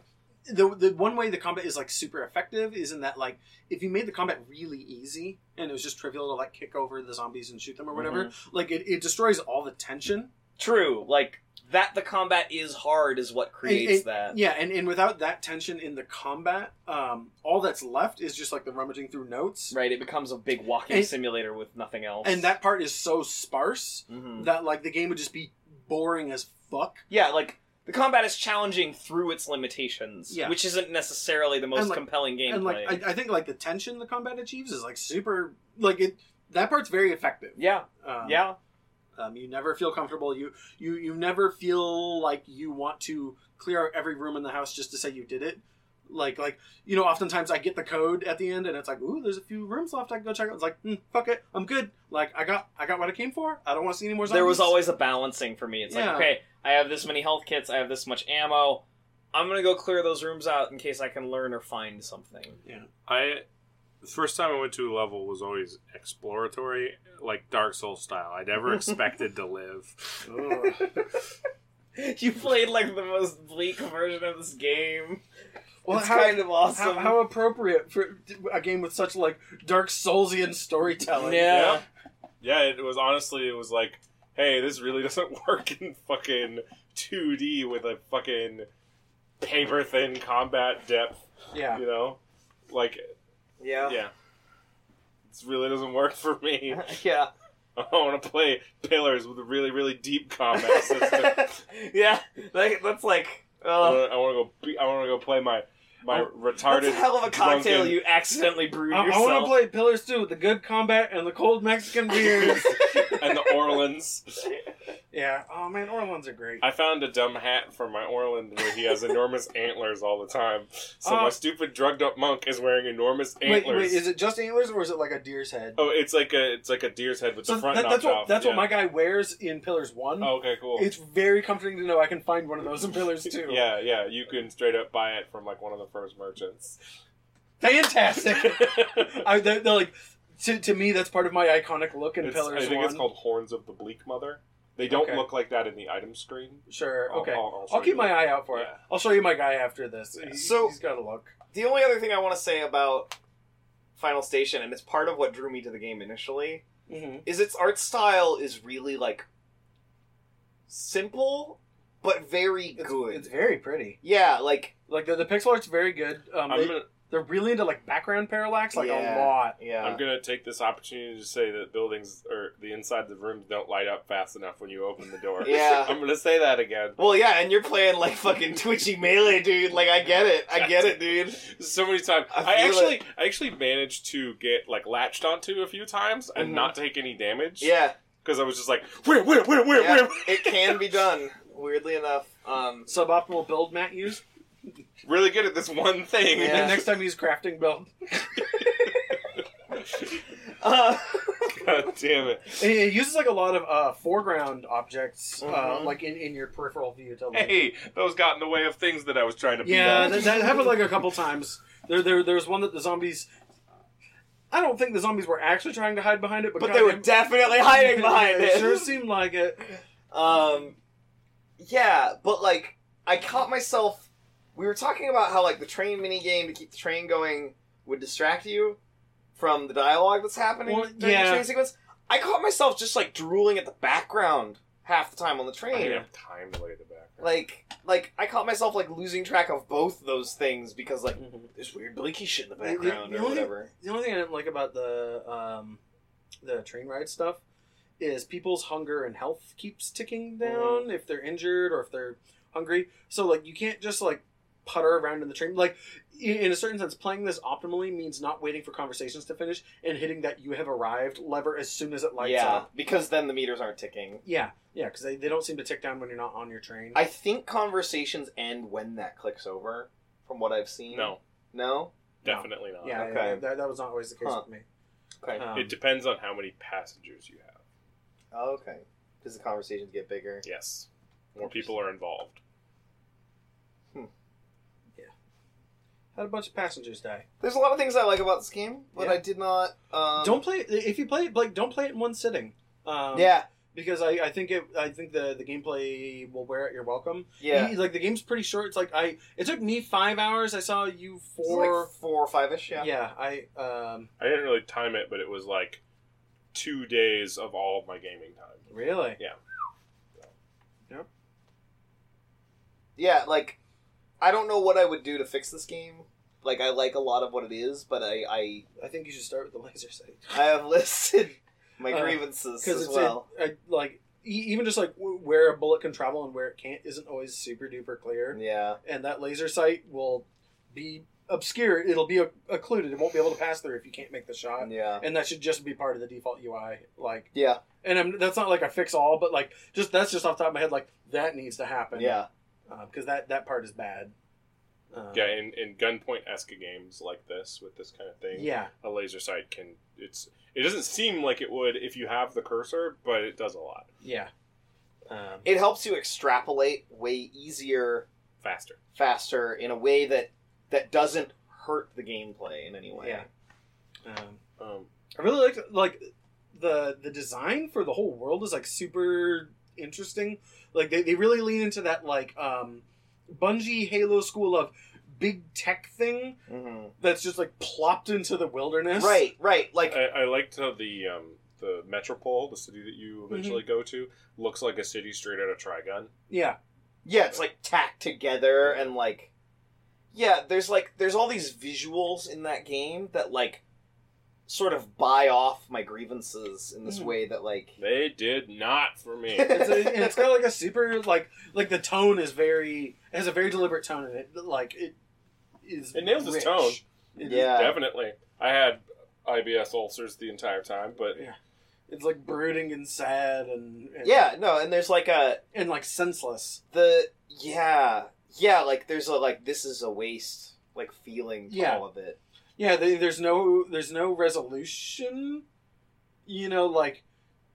the the one way the combat is like super effective is in that like if you made the combat really easy and it was just trivial to like kick over the zombies and shoot them or whatever, Mm-hmm. like it, it destroys all the tension. True, like that the combat is hard is what creates And- and- that. Yeah, and, and without that tension in the combat, um, all that's left is just like the rummaging through notes. Right, it becomes a big walking And- simulator with nothing else. And that part is so sparse Mhm. that like the game would just be boring as fuck. Yeah, like the combat is challenging through its limitations, Yeah. which isn't necessarily the most And, like- compelling gameplay. And like I, I think like the tension the combat achieves is like super like it that part's very effective. yeah, Um, yeah. Um, you never feel comfortable. You, you you never feel like you want to clear out every room in the house just to say you did it. Like like you know, oftentimes I get the code at the end and it's like, ooh, there's a few rooms left. I can go check out. It's like, hmm, fuck it, I'm good. Like I got I got what I came for. I don't want to see any more zombies. There was always a balancing for me. It's Yeah. like, okay, I have this many health kits, I have this much ammo. I'm gonna go clear those rooms out in case I can learn or find something. I the first time I went to a level was always exploratory, like Dark Souls style. I never expected to live. You played like the most bleak version of this game. Well, it's how- kind of awesome. How, how appropriate for a game with such like Dark Soulsian storytelling. yeah. Yeah, it was honestly, it was like, hey, this really doesn't work in fucking two D with a fucking paper thin combat depth. Yeah. You know, like, Yeah. yeah, this really doesn't work for me. Yeah. I want to play Pillars with a really, really deep combat system. Yeah. Like, that's like. I Uh, want to go. Be, I want to go play my my Oh, retarded. that's a hell of a cocktail drunken- you accidentally brewed I, I yourself. want to play Pillars two with the good combat and the cold Mexican beers. and the Orlands. Yeah. Oh man, Orlands are great. I found a dumb hat for my Orland where he has enormous antlers all the time. So Oh. my stupid drugged up monk is wearing enormous Wait, antlers. wait, is it just antlers or is it like a deer's head? Oh, it's like a it's like a deer's head with so the front that, that's knocked what off. that's yeah. what my guy wears in Pillars one. Oh, okay, cool. It's very comforting to know I can find one of those in Pillars two. Yeah, yeah, you can straight up buy it from like one of the first merchants. Fantastic. I, they're, they're like to, to me that's part of my iconic look in It's- Pillars I think one. it's called Horns of the Bleak Mother. They don't Okay. look like that in the item screen. Sure. I'll- Okay. I'll- I'll, I'll show keep you. my eye out for it. Yeah. I'll show you my guy after this. He, So- he's got a look. The only other thing I want to say about Final Station, and it's part of what drew me to the game initially, Mm-hmm. is its art style is really like simple but very It's, good. it's very pretty. Yeah, like Like the, the pixel art's very good. Um, I'm they, gonna they're really into like background parallax, like Yeah. a lot. yeah. I'm gonna take this opportunity to say that buildings or the inside of the rooms don't light up fast enough when you open the door. Yeah. I'm gonna say that again. Well, yeah, and you're playing like fucking twitchy melee, dude. Like I get it, I get it, dude. So many times. I I, feel actually, I actually managed to get like latched onto a few times and Mhm. not take any damage. Yeah, because I was just like, where, where, where, where, yeah, where? it can be done. Weirdly enough, um, Suboptimal build Matt used. Really good at this one thing. Yeah. And next time he's crafting build. uh, God damn it! And it uses like a lot of uh, foreground objects, uh, Mhm. like in, in your peripheral view. To like, Hey, those got in the way of things that I was trying to beat yeah, up. that, that happened like a couple times. There, there, there was one that the zombies. I don't think the zombies were actually trying to hide behind it, but, but they were goddamn- definitely hiding behind Yeah, it. It sure seemed like it. Um, yeah, but like I caught myself. We were talking about how like the train mini game to keep the train going would distract you from the dialogue that's happening Well, during yeah. the train sequence. I caught myself just like drooling at the background half the time on the I train. didn't have time to lay the back. Like, like I caught myself like losing track of both those things because like there's weird blinky shit in the The- the- background the or only- whatever. The only thing I didn't like about the um, the train ride stuff is people's hunger and health keeps ticking down if they're injured or if they're hungry. So like you can't just like putter around in the train. Like in, in a certain sense, playing this optimally means not waiting for conversations to finish and hitting that "you have arrived" lever as soon as it lights Yeah, up. because then the meters aren't ticking. Yeah, yeah, because they, they don't seem to tick down when you're not on your train. I think conversations end when that clicks over, from what I've seen. No, No? definitely not. yeah, okay. yeah, that, that was not always the case Huh. with me. Okay. Um, It depends on how many passengers you have. Oh, okay. Because the conversations get bigger. Yes, more people are involved. had a bunch of passengers die. There's a lot of things I like about this game, but Yeah. I did not. Um, Don't play it if you play it. Like, don't play it in one sitting. Um, Yeah. because I, I think it I think the, the gameplay will wear out your welcome. Yeah. You- like the game's pretty short. It's like I it took me five hours. I saw you It's four. like four or five ish. Yeah. yeah. I um I didn't really time it, but it was like two days of all of my gaming time. really. Yeah, like I don't know what I would do to fix this game. Like I like a lot of what it is, but I I, I think you should start with the laser sight. I have listed my Uh, grievances Because as it's well. a, a, like e- even just like w- where a bullet can travel and where it can't isn't always super duper clear. Yeah. And that laser sight will be obscured. It'll be occluded. It won't be able to pass through if you can't make the shot. Yeah. And that should just be part of the default U I. Like, Yeah. and I'm, that's not like a fix all, but like just that's just off the top of my head. Like that needs to happen. Yeah. Because that that part is bad. Um, Yeah, in, in gunpoint-esque games like this, with this kind of thing, Yeah. a laser sight can... It's It doesn't seem like it would if you have the cursor, but it does a lot. Yeah. Um, It helps you extrapolate way easier, Faster. faster, in a way that that doesn't hurt the gameplay in any way. Yeah. um, Um, I really like like the the design for the whole world is like super interesting. Like they, they really lean into that like um Bungie Halo school of big tech thing hmm that's just like plopped into the wilderness. Right, right. Like I, I liked how the um, the Metropole, the city that you eventually go to, looks like a city straight out of Trigun. Yeah. yeah, it's like tacked together and like yeah, there's like there's all these visuals in that game that like sort of buy off my grievances in this Mhm. way that like They did not for me. It's a, and it's got like a super like like the tone is very it has a very deliberate tone in it. Like it is It nails its rich. tone. It- Yeah. Definitely. I had I B S ulcers the entire time, but Yeah. It's like brooding and sad and, and yeah, no, and there's like a and like senseless. the yeah yeah like there's a like this is a waste like feeling to Yeah. all of it. Yeah, they, there's no there's no resolution. You know, like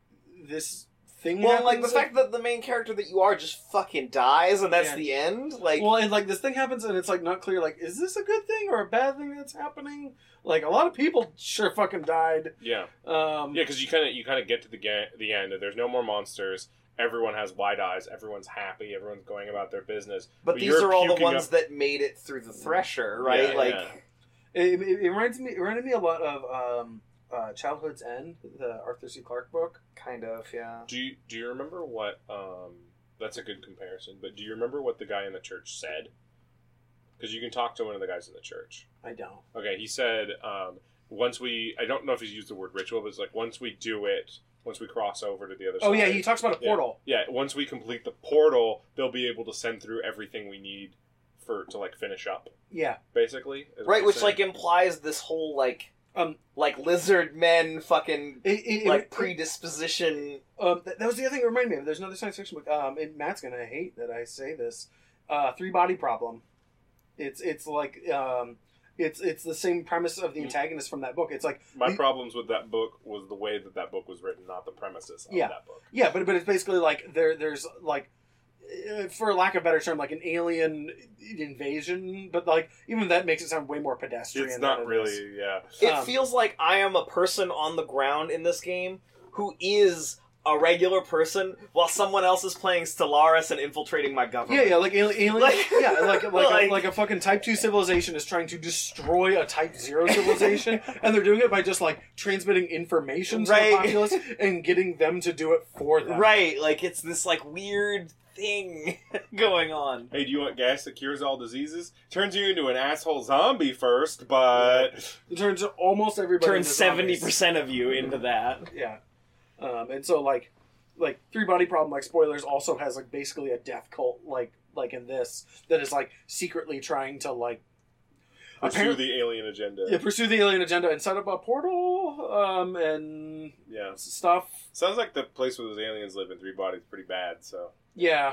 this thing. Well, like the happens fact that the main character that you are just fucking dies and that's Yeah. the end. Like, well, and like this thing happens, and it's like not clear. Like, is this a good thing or a bad thing that's happening? Like, a lot of people sure fucking died. yeah. Um, Yeah, because you kind of you kind of get to the ga- the end, and there's no more monsters. Everyone has wide eyes. Everyone's happy. Everyone's going about their business. but, but these you're are all the puking ones up- that made it through the thresher, right? Yeah, like, yeah. It, it, it reminds me. It reminded me a lot of um, uh, Childhood's End, the Arthur C. Clarke book. kind of, yeah. Do you do you remember what? Um, that's a good comparison. But do you remember what the guy in the church said? Because you can talk to one of the guys in the church. I don't. Okay, he said um, once we. I don't know if he's used the word ritual, but it's like once we do it, once we cross over to the other side. Oh yeah, he talks about a Yeah. portal. Yeah, once we complete the portal, they'll be able to send through everything we need for to like finish up. Yeah. Basically, is what Right, he's which saying. like implies this whole like, Um, like lizard men fucking It, it, like it, predisposition. Um, that, that was the other thing that reminded me of. There's another science fiction book. Um, and Matt's gonna hate that I say this. Uh, Three Body Problem. It's it's like um, it's it's the same premise of the antagonist from that book. It's like My the- problems with that book was the way that that book was written, not the premises of Yeah. that book. yeah, but but it's basically like there there's like, uh, for lack of a better term, like an alien invasion. But like even that makes it sound way more pedestrian. It's than not it really, is. yeah. It Um, feels like I am a person on the ground in this game who is a regular person while someone else is playing Stellaris and infiltrating my Yeah, government. yeah, like alien, alien Like- yeah, like like, like- a, like a fucking Type Two civilization is trying to destroy a Type Zero civilization, and they're doing it by just like transmitting information to Right. the populace and getting them to do it for them. Right, like it's this like weird thing going on. Hey, do you want gas that cures all diseases? Turns you into an asshole zombie first, but It turns almost everybody Turns into seventy zombies. percent of you into that. Yeah, um, and so like like Three Body Problem, like spoilers, also has like basically a death cult like like in this that is like secretly trying to like pursue apparent- the alien agenda. yeah, pursue the alien agenda and set up a portal um, and Yeah. stuff. Sounds like the place where those aliens live in Three Bodies is pretty bad, so. Yeah.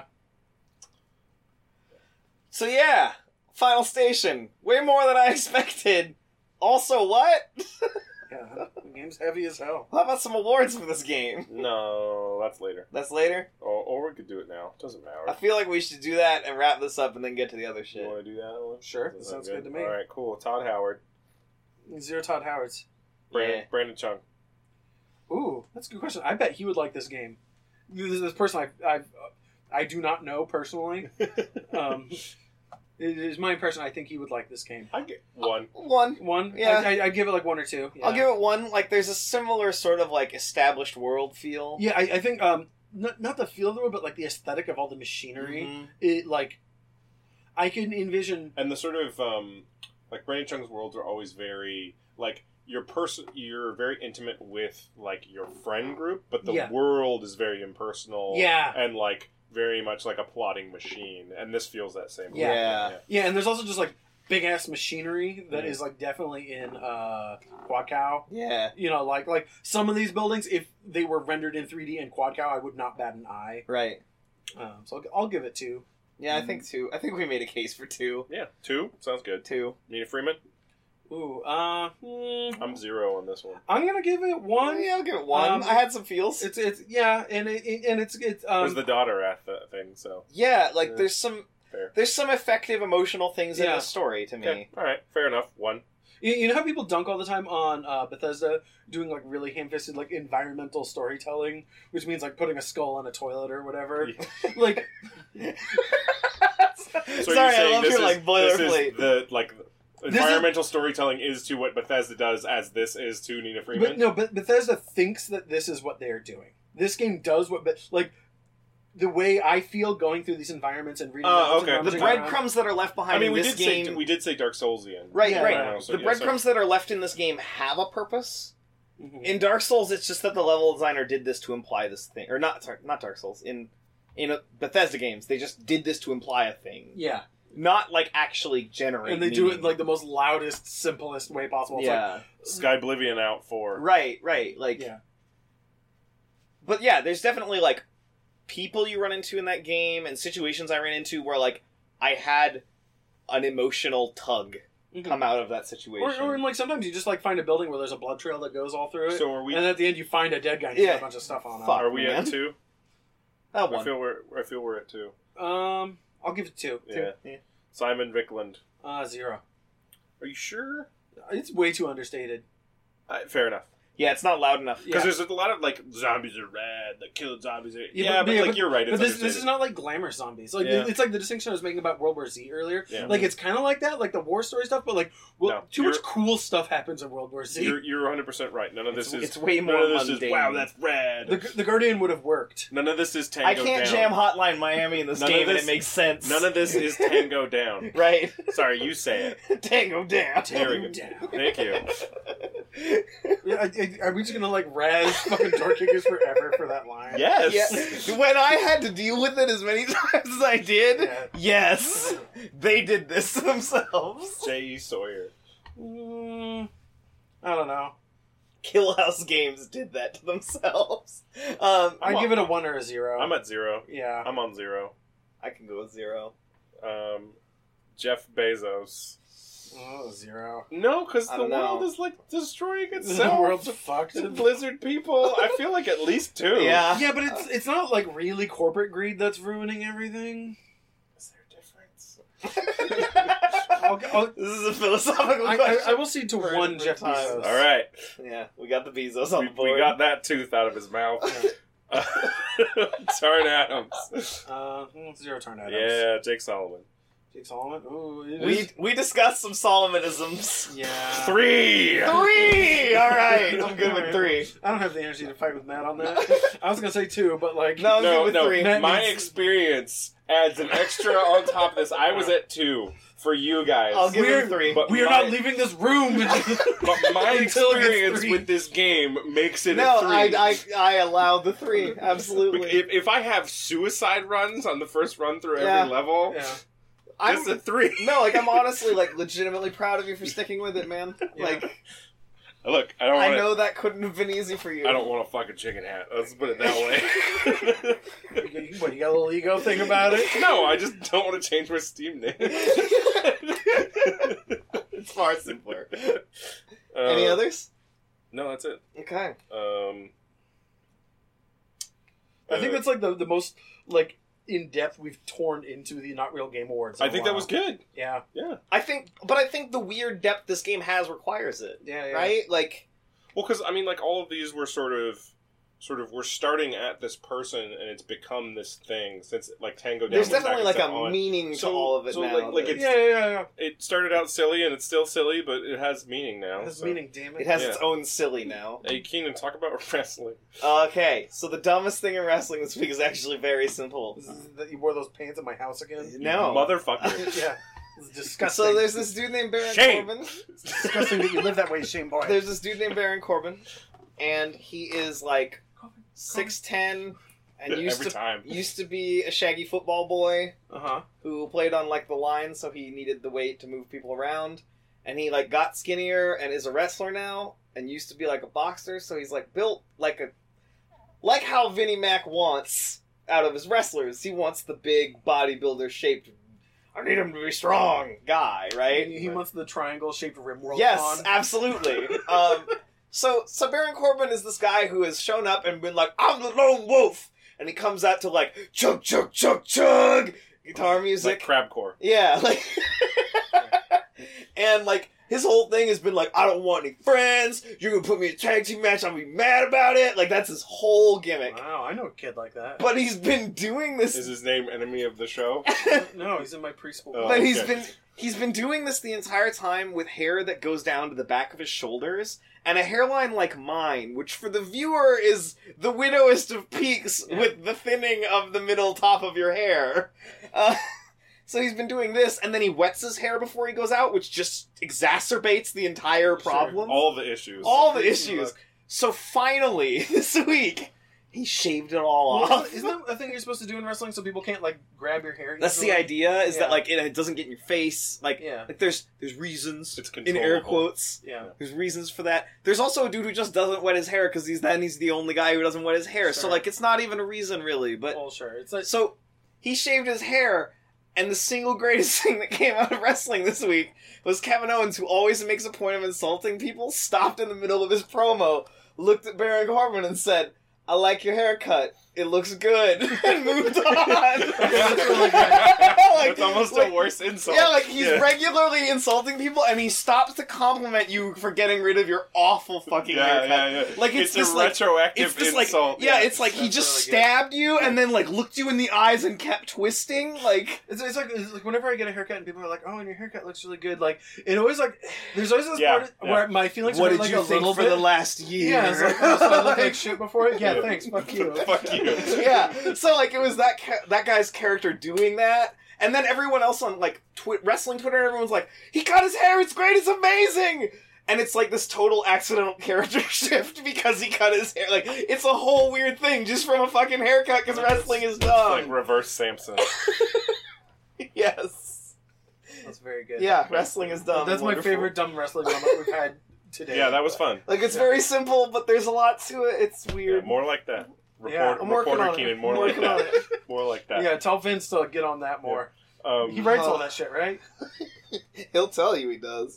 So yeah, final station. Way more than I expected. Also, what? Yeah, the game's heavy as hell. How about some awards for this game? No, that's later. That's later. Or, or we could do it now. Doesn't matter. I feel like we should do that and wrap this up and then get to the other You shit. want to do that one? Sure, Does that sounds good to me. All right, cool. Todd Howard, Zero Todd Howards. Brandon, Yeah. Brandon Chung. Ooh, that's a good question. I bet he would like this game. this, this person I I I do not know personally. Um, it is my impression. I think he would like this game. I get one. One. One, Yeah. I, I, I'd give it like one or two. Yeah. I'll give it one. Like, there's a similar sort of like established world feel. Yeah, I, I think um, not not the feel of the world, but like the aesthetic of all the machinery. Mhm. It like, I can envision. And the sort of um, like Brandon Chung's worlds are always very like your person. You're very intimate with like your friend group, but the Yeah. world is very impersonal. Yeah. and like very much like a plotting machine. And this feels that same. way. Yeah. Yeah. Yeah, and there's also just like big ass machinery that Mhm. is like definitely in uh, Quad Cow. Yeah. You know, like like some of these buildings, if they were rendered in three D in Quad Cow, I would not bat an eye. Right. Um, so I'll, I'll give it two. Yeah, I think two. I think we made a case for two. Yeah, two sounds good. Two. Nina Freeman. Ooh, uh, hmm, I'm zero on this one. I'm gonna give it one. Yeah, I'll give it one. Um, I had some feels. It's it's yeah, and it, it- and it's it's um There's the daughter at the thing, so yeah, like Yeah. there's some fair. there's some effective emotional things in Yeah. the story to me. Okay, all right, fair enough. One. you, you know how people dunk all the time on uh, Bethesda doing like really ham-fisted like environmental storytelling, which means like putting a skull on a toilet or whatever. Like So Sorry, you're I saying love this your is, like this boilerplate. is the like is- environmental storytelling is to what Bethesda does as this is to Nina Freeman. But no, but Bethesda thinks that this is what they're doing. This game does what, Be- like, the way I feel going through these environments and reading. Oh, notes and okay. The rummaging around. breadcrumbs that are left behind I mean, in we this did game, say we did say Dark Soulsian. right, Yeah, right. right. So, the yeah, breadcrumbs that are left in this game have a purpose. Mhm. In Dark Souls, it's just that the level designer did this to imply this thing, or not. Sorry, not Dark Souls. In in uh, Bethesda games, they just did this to imply a thing, Yeah, not like actually generate. and they do it meaning. in, like the most loudest, simplest way possible. It's yeah, Sky Oblivion out for. right, right. Like, like, yeah, but yeah, there's definitely like people you run into in that game and situations I ran into where like I had an emotional tug Mhm. come out of that situation. or, or like sometimes you just like find a building where there's a blood trail that goes all through it, So are we? and at the end you find a dead guy and you Yeah. got a bunch of stuff on him. Fuck. Are we man. at two? that I one. feel we're. I feel we're at two. Um, I'll give it two. Yeah. Yeah. Simon Vickland. Uh, zero. Are you sure? It's way too understated. Uh, fair enough. Yeah, it's not loud enough. Because Yeah. there's a lot of like zombies are rad, like killing zombies. Are... Yeah, Yeah, but- but, yeah, like but- you're right. It's But this, this understated. is not like glamour zombies. Like Yeah. it's like the distinction I was making about World War Z earlier. Yeah. Like it's kind of like that, like the war story stuff. But like, well, No, too much you're- cool stuff happens in World War Z. You're you're one hundred percent right. None of this It's- is. it's way none more of this mundane. is wow. That's rad. The, the Guardian would have worked. None of this is Tango I can't down. jam Hotline Miami in this None of game and this- it makes sense. None of this is Tango down. right. Sorry, you say it. Tango down. There we go. Down. Thank you. Yeah, I, I, are we just gonna like razz fucking door kickers forever for that line? Yes. Yeah. When I had to deal with it as many times as I did, Yeah. yes, they did this to themselves. J E. Sawyer. Mm, I don't know. Kill House Games did that to themselves. Um, I'd I'm give it a one or a zero. I'm at zero. yeah. I'm on zero. I can go with zero. Um, Jeff Bezos. Oh, zero. No, because I the don't know. world is like destroying The itself. world's fucked. The Blizzard people. I feel like at least two. Yeah. Yeah, but it's it's not like really corporate greed that's ruining everything. Is there a difference? I'll, I'll, This is a philosophical I, I, question. I will cede to For one different Jeff times. Bezos. All right. Yeah, we got the Bezos on We, the board. we got that tooth out of his mouth. Uh, Tarn Adams. Uh, mm, zero turn Adams. Yeah, Jake Solomon. Jake Solomon. Ooh, it we is- we discussed some Solomonisms. yeah. Three. Three. All right, I'm good with three. I don't have the energy to fight with Matt on that. I was gonna say two, but like No, I'm good No, with no. three. That My means- experience adds an extra on top of this. I was at two for you guys. I'll give We're- him three. but we are my- not leaving this room. But my Until it gets experience three. with this game makes it no, a three. I, I I allow the three. Absolutely. If, if I have suicide runs on the first run through every Yeah. level, yeah. I'm it's a three. no, like I'm honestly like legitimately proud of you for sticking with it, man. Yeah. Like Look, I don't I want to. know that couldn't have been easy for you. I don't want a fucking chicken hat. Let's put it that way. You- What, you got a little ego thing about it? No, I just don't want to change my Steam name. It's far simpler. Uh, Any others? No, that's it. Okay. Um, I think uh, that's like the, the most like in depth we've torn into the Not Real Game Awards. in I a think that while. was good. Yeah. Yeah. I think, but I think the weird depth this game has requires it, Yeah. Yeah. right? Like, Well, because I mean, like all of these were sort of sort of we're starting at this person and it's become this thing since like Tango Down. There's was definitely back like a and on. meaning So- to all of it so, now. like- like that- it's- Yeah, yeah, yeah, yeah. It started out silly and it's still silly, but it has meaning now. It has so. meaning, damn it. it has yeah. its own silly now. Hey, Keenan, talk about wrestling. Okay, so the dumbest thing in wrestling this week is actually very simple. This is that you wore those pants at my house again? No. You motherfucker. Yeah. It's disgusting. So there's this dude named Baron Shame. Corbin. It's disgusting that you live that way, Shane Boy. There's this dude named Baron Corbin, and he is like six ten and used Every to time. used to be a shaggy football boy Uh-huh. who played on like the line, so he needed the weight to move people around. And he like got skinnier and is a wrestler now, and used to be like a boxer, so he's like built like a like how Vinnie Mac wants out of his wrestlers. He wants the big bodybuilder shaped. I need him to be strong guy, right? He, he wants the triangle-shaped Rimworld Yes, con. absolutely. um, so, so Baron Corbin is this guy who has shown up and been like, "I'm the lone wolf," and he comes out to like chug chug chug chug guitar music. Like Crabcore. Yeah, like, and like his whole thing has been like, "I don't want any friends. You're gonna put me in a tag team match. I'll be mad about it." Like that's his whole gimmick. Wow, I know a kid like that. But he's been doing this. Is his name Enemy of the Show? No, he's in my preschool. Oh. But he's okay. been he's been doing this the entire time with hair that goes down to the back of his shoulders and a hairline like mine, which for the viewer is the widowest of peaks Yeah. with the thinning of the middle top of your hair. Uh, so he's been doing this, and then he wets his hair before he goes out, which just exacerbates the entire problem. All the issues. All the Crazy issues. look. So finally, this week, he shaved it all Well, off. isn't that a thing you're supposed to do in wrestling so people can't like grab your hair? That's the easily? idea, is Yeah. that like it, it doesn't get in your face. Like, Yeah. like there's there's reasons It's in air controllable. quotes. Yeah. There's reasons for that. There's also a dude who just doesn't wet his hair because he's then he's the only guy who doesn't wet his hair. So Sure. like it's not even a reason really. But Well, sure. It's like so he shaved his hair, and the single greatest thing that came out of wrestling this week was Kevin Owens, who always makes a point of insulting people, stopped in the middle of his promo, looked at Baron Corbin, and said, "I like your haircut. It looks good," and moved on. Like- It's almost like- a worse insult. Yeah, like he's Yeah. regularly insulting people, and he stops to compliment you for getting rid of your awful fucking Yeah, haircut. yeah, yeah. Like it's, a this like retroactive it's this insult. like yeah, it's like he That's just really good. stabbed you and then like looked you in the eyes and kept twisting. Like It's, it's like it's like whenever I get a haircut and people are like, "Oh, and your haircut looks really good." Like it always like there's always this Yeah, part yeah. where my feelings what are did like you a think little for bit. the last year? Yeah, it's like, oh, so I look like shit before it. Yeah, Yeah. thanks. Fuck you. Fuck you. Yeah, so like it was that ca- that guy's character doing that, and then everyone else on like twi- wrestling Twitter, everyone's like, "He cut his hair. It's great. It's amazing." And it's like this total accidental character shift because he cut his hair. Like it's a whole weird thing just from a fucking haircut because wrestling is Like dumb. reverse Samson. Yes. That's very good. Yeah, wrestling is dumb. That's my Wonderful. favorite dumb wrestling moment we've had today. Yeah, that was fun. Like it's Yeah. very simple, but there's a lot to it. It's Yeah, weird. more like that. Report, Yeah, I'm working reporter on it. Keenan, more I'm like working on that. it. More like that. Yeah, tell Vince to get on that more. Um, He writes all that shit, right? He'll tell you he does.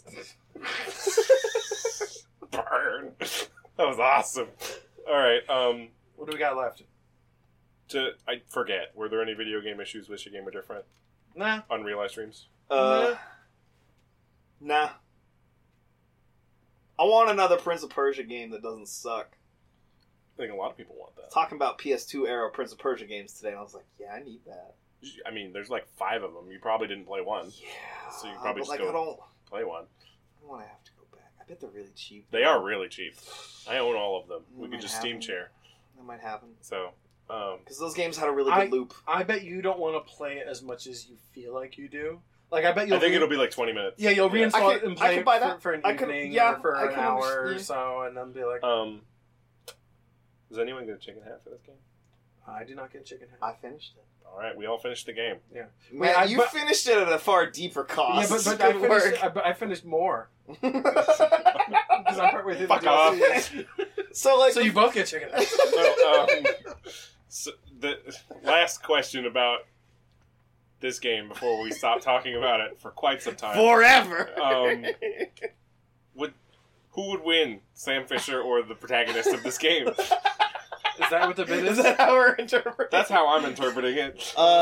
burn. That was awesome. All right. Um, What do we got left? to I forget. Were there any video game issues with your game or different? Nah. Unrealized streams. Uh, nah. I want another Prince of Persia game that doesn't suck. I think a lot of people want that. Talking about P S two era Prince of Persia games today, and I was like, yeah, I need that. I mean, there's like five of them. You probably didn't play one. Yeah. So you probably but just like go- I don't, Play one. I don't want to have to go back. I bet they're really cheap. They are really cheap. I own all of them. We We might could just have Steam them. share. That might happen So, um, because those games had a really good I- loop. I bet you don't want to play it as much as you feel like you do. Like, I bet you'll I think re- it'll be like twenty minutes. Yeah, you'll Yeah. reinstall I it could- and I play could it buy for, that. for an I could- evening yeah, or for I an could hour or understand. so, and then be like, Um, is anyone get a chicken hat for this game? I do not get chicken head. I finished it. All right, we all finished the game. Man, Wait, I- you but- finished it at a far deeper Yeah, cost. but, but I, Good finished, work. I, but I finished more. Because I'm partway through Fuck the off. D L C. so like, So you both get chicken head. So, um, so the last question about this game before we stop talking about it for quite some time. forever. Um, would who would win, Sam Fisher or the protagonist of this game? Is that what the bit Is is? that how we're interpreting? That's how I'm interpreting it. Uh,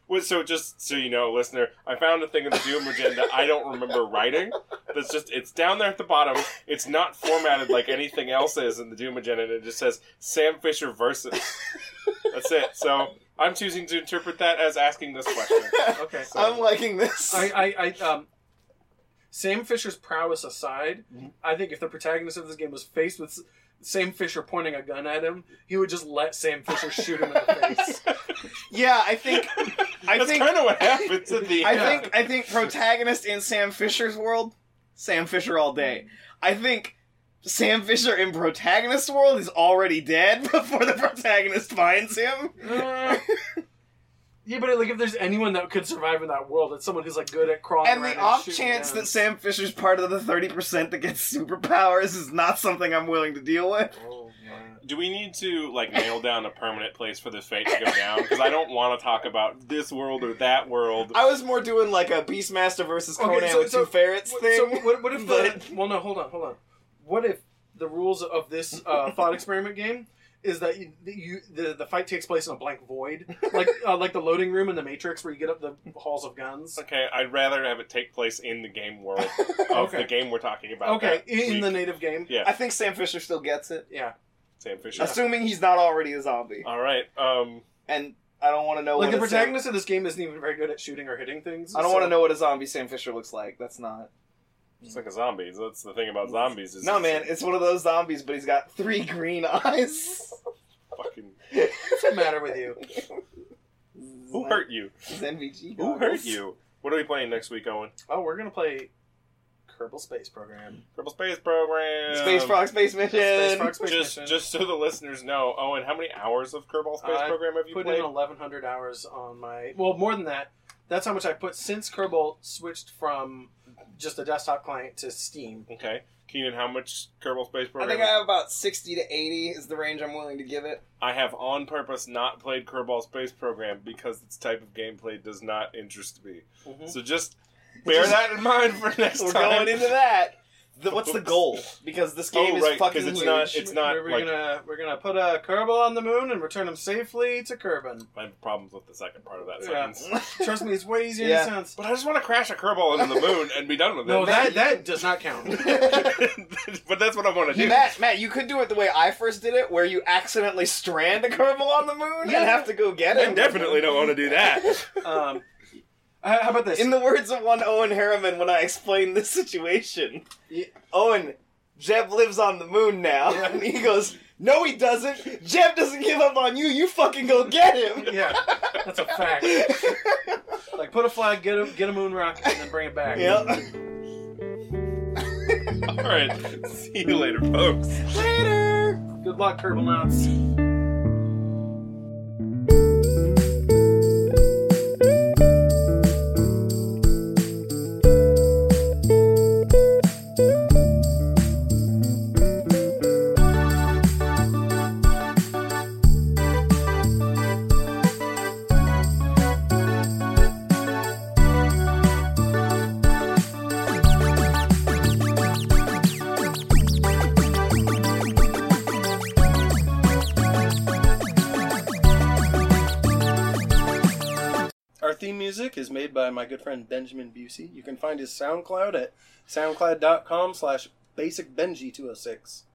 Well, so just so you know, listener, I found a thing in the Doom agenda I don't remember writing. That's just, it's down there at the bottom. It's not formatted like anything else is in the Doom agenda. And it just says Sam Fisher versus. That's it. So I'm choosing to interpret that as asking this question. Okay. So- I'm liking this. I, I, I, um, Sam Fisher's prowess aside, Mhm. I think if the protagonist of this game was faced with Sam Fisher pointing a gun at him, he would just let Sam Fisher shoot him in the face. Yeah, I think. I That's think. kind of what happens at the I end. think. I think protagonist in Sam Fisher's world, Sam Fisher all day. I think Sam Fisher in protagonist's world is already dead before the protagonist finds him. Uh, yeah, but like if there's anyone that could survive in that world, it's someone who's like good at crawling And around the off shooting chance down. that Sam Fisher's part of the thirty percent that gets superpowers is not something I'm willing to deal with. Oh, yeah. Do we need to like nail down a permanent place for this fate to go down? Because I don't want to talk about this world or that world. I was more doing like a Beastmaster versus Okay, Conan so- with so- two ferrets What- thing. So what, what if but- the well no hold on hold on what if the rules of this uh, thought experiment game is that you, you the the fight takes place in a blank void like uh, like the loading room in the Matrix where you get up the halls of guns. Okay, I'd rather have it take place in the game world of Okay. the game we're talking about. Okay, that in week. the native game. Yeah, I think Sam Fisher still gets it, Yeah, Sam Fisher. assuming he's not already a zombie. All right. Um, And I don't want to know like what the a Sam- protagonist of this game isn't even very good at shooting or hitting things. I don't so- want to know what a zombie Sam Fisher looks like. That's not. it's like a zombie. That's the thing about zombies. Is No, man, it's one of those zombies, but he's got three green eyes. fucking. What's the matter with you? Who hurt you? His N V G Who goggles. hurt you? What are we playing next week, Owen? Oh, we're gonna play Kerbal Space Program. Purple Space Program. Space Frog Space Mission. Space Frog Space Just, Mission. just so the listeners know, Owen, how many hours of Kerbal Space I Program have you put played? in eleven hundred hours on my. Well, more than that. That's how much I put since Kerbal switched from just a desktop client to Steam. Okay, Keenan, how much Kerbal Space I Program? think I have about sixty to eighty is the range I'm willing to give it. I have on purpose not played Kerbal Space Program because its type of gameplay does not interest me. Mhm. So just bear that in mind for next We're time. going into that. The, what's the goal? Because this game Oh, is right, 'cause fucking it's huge. not- it's not We're, we're like- gonna we're gonna put a Kerbal on the moon and return him safely to Kerbin. I have problems with the second part of that Yeah. sentence. Trust me, it's way easier Yeah. to sense. But I just want to crash a Kerbal into the moon and be done with No, it. that that does not count. But that's what I want to do. Matt, Matt, you could do it the way I first did it, where you accidentally strand a Kerbal on the moon Yeah. and have to go get I it. definitely don't want to do that. Um, how how about this? In the words of one Owen Harriman when I explained this situation, Yeah. Owen, Jeb lives on the moon now. Yeah. And he goes, no he doesn't. Jeb doesn't give up on you. You fucking go get him. Yeah, that's a fact. Like, put a flag, get a get a moon rocket, and then bring it back. Yep. All right. See you later, folks. Later. Good luck, Kerbal-nauts. Our theme music is made by my good friend Benjamin Busey. You can find his SoundCloud at soundcloud dot com slash basic benji two oh six.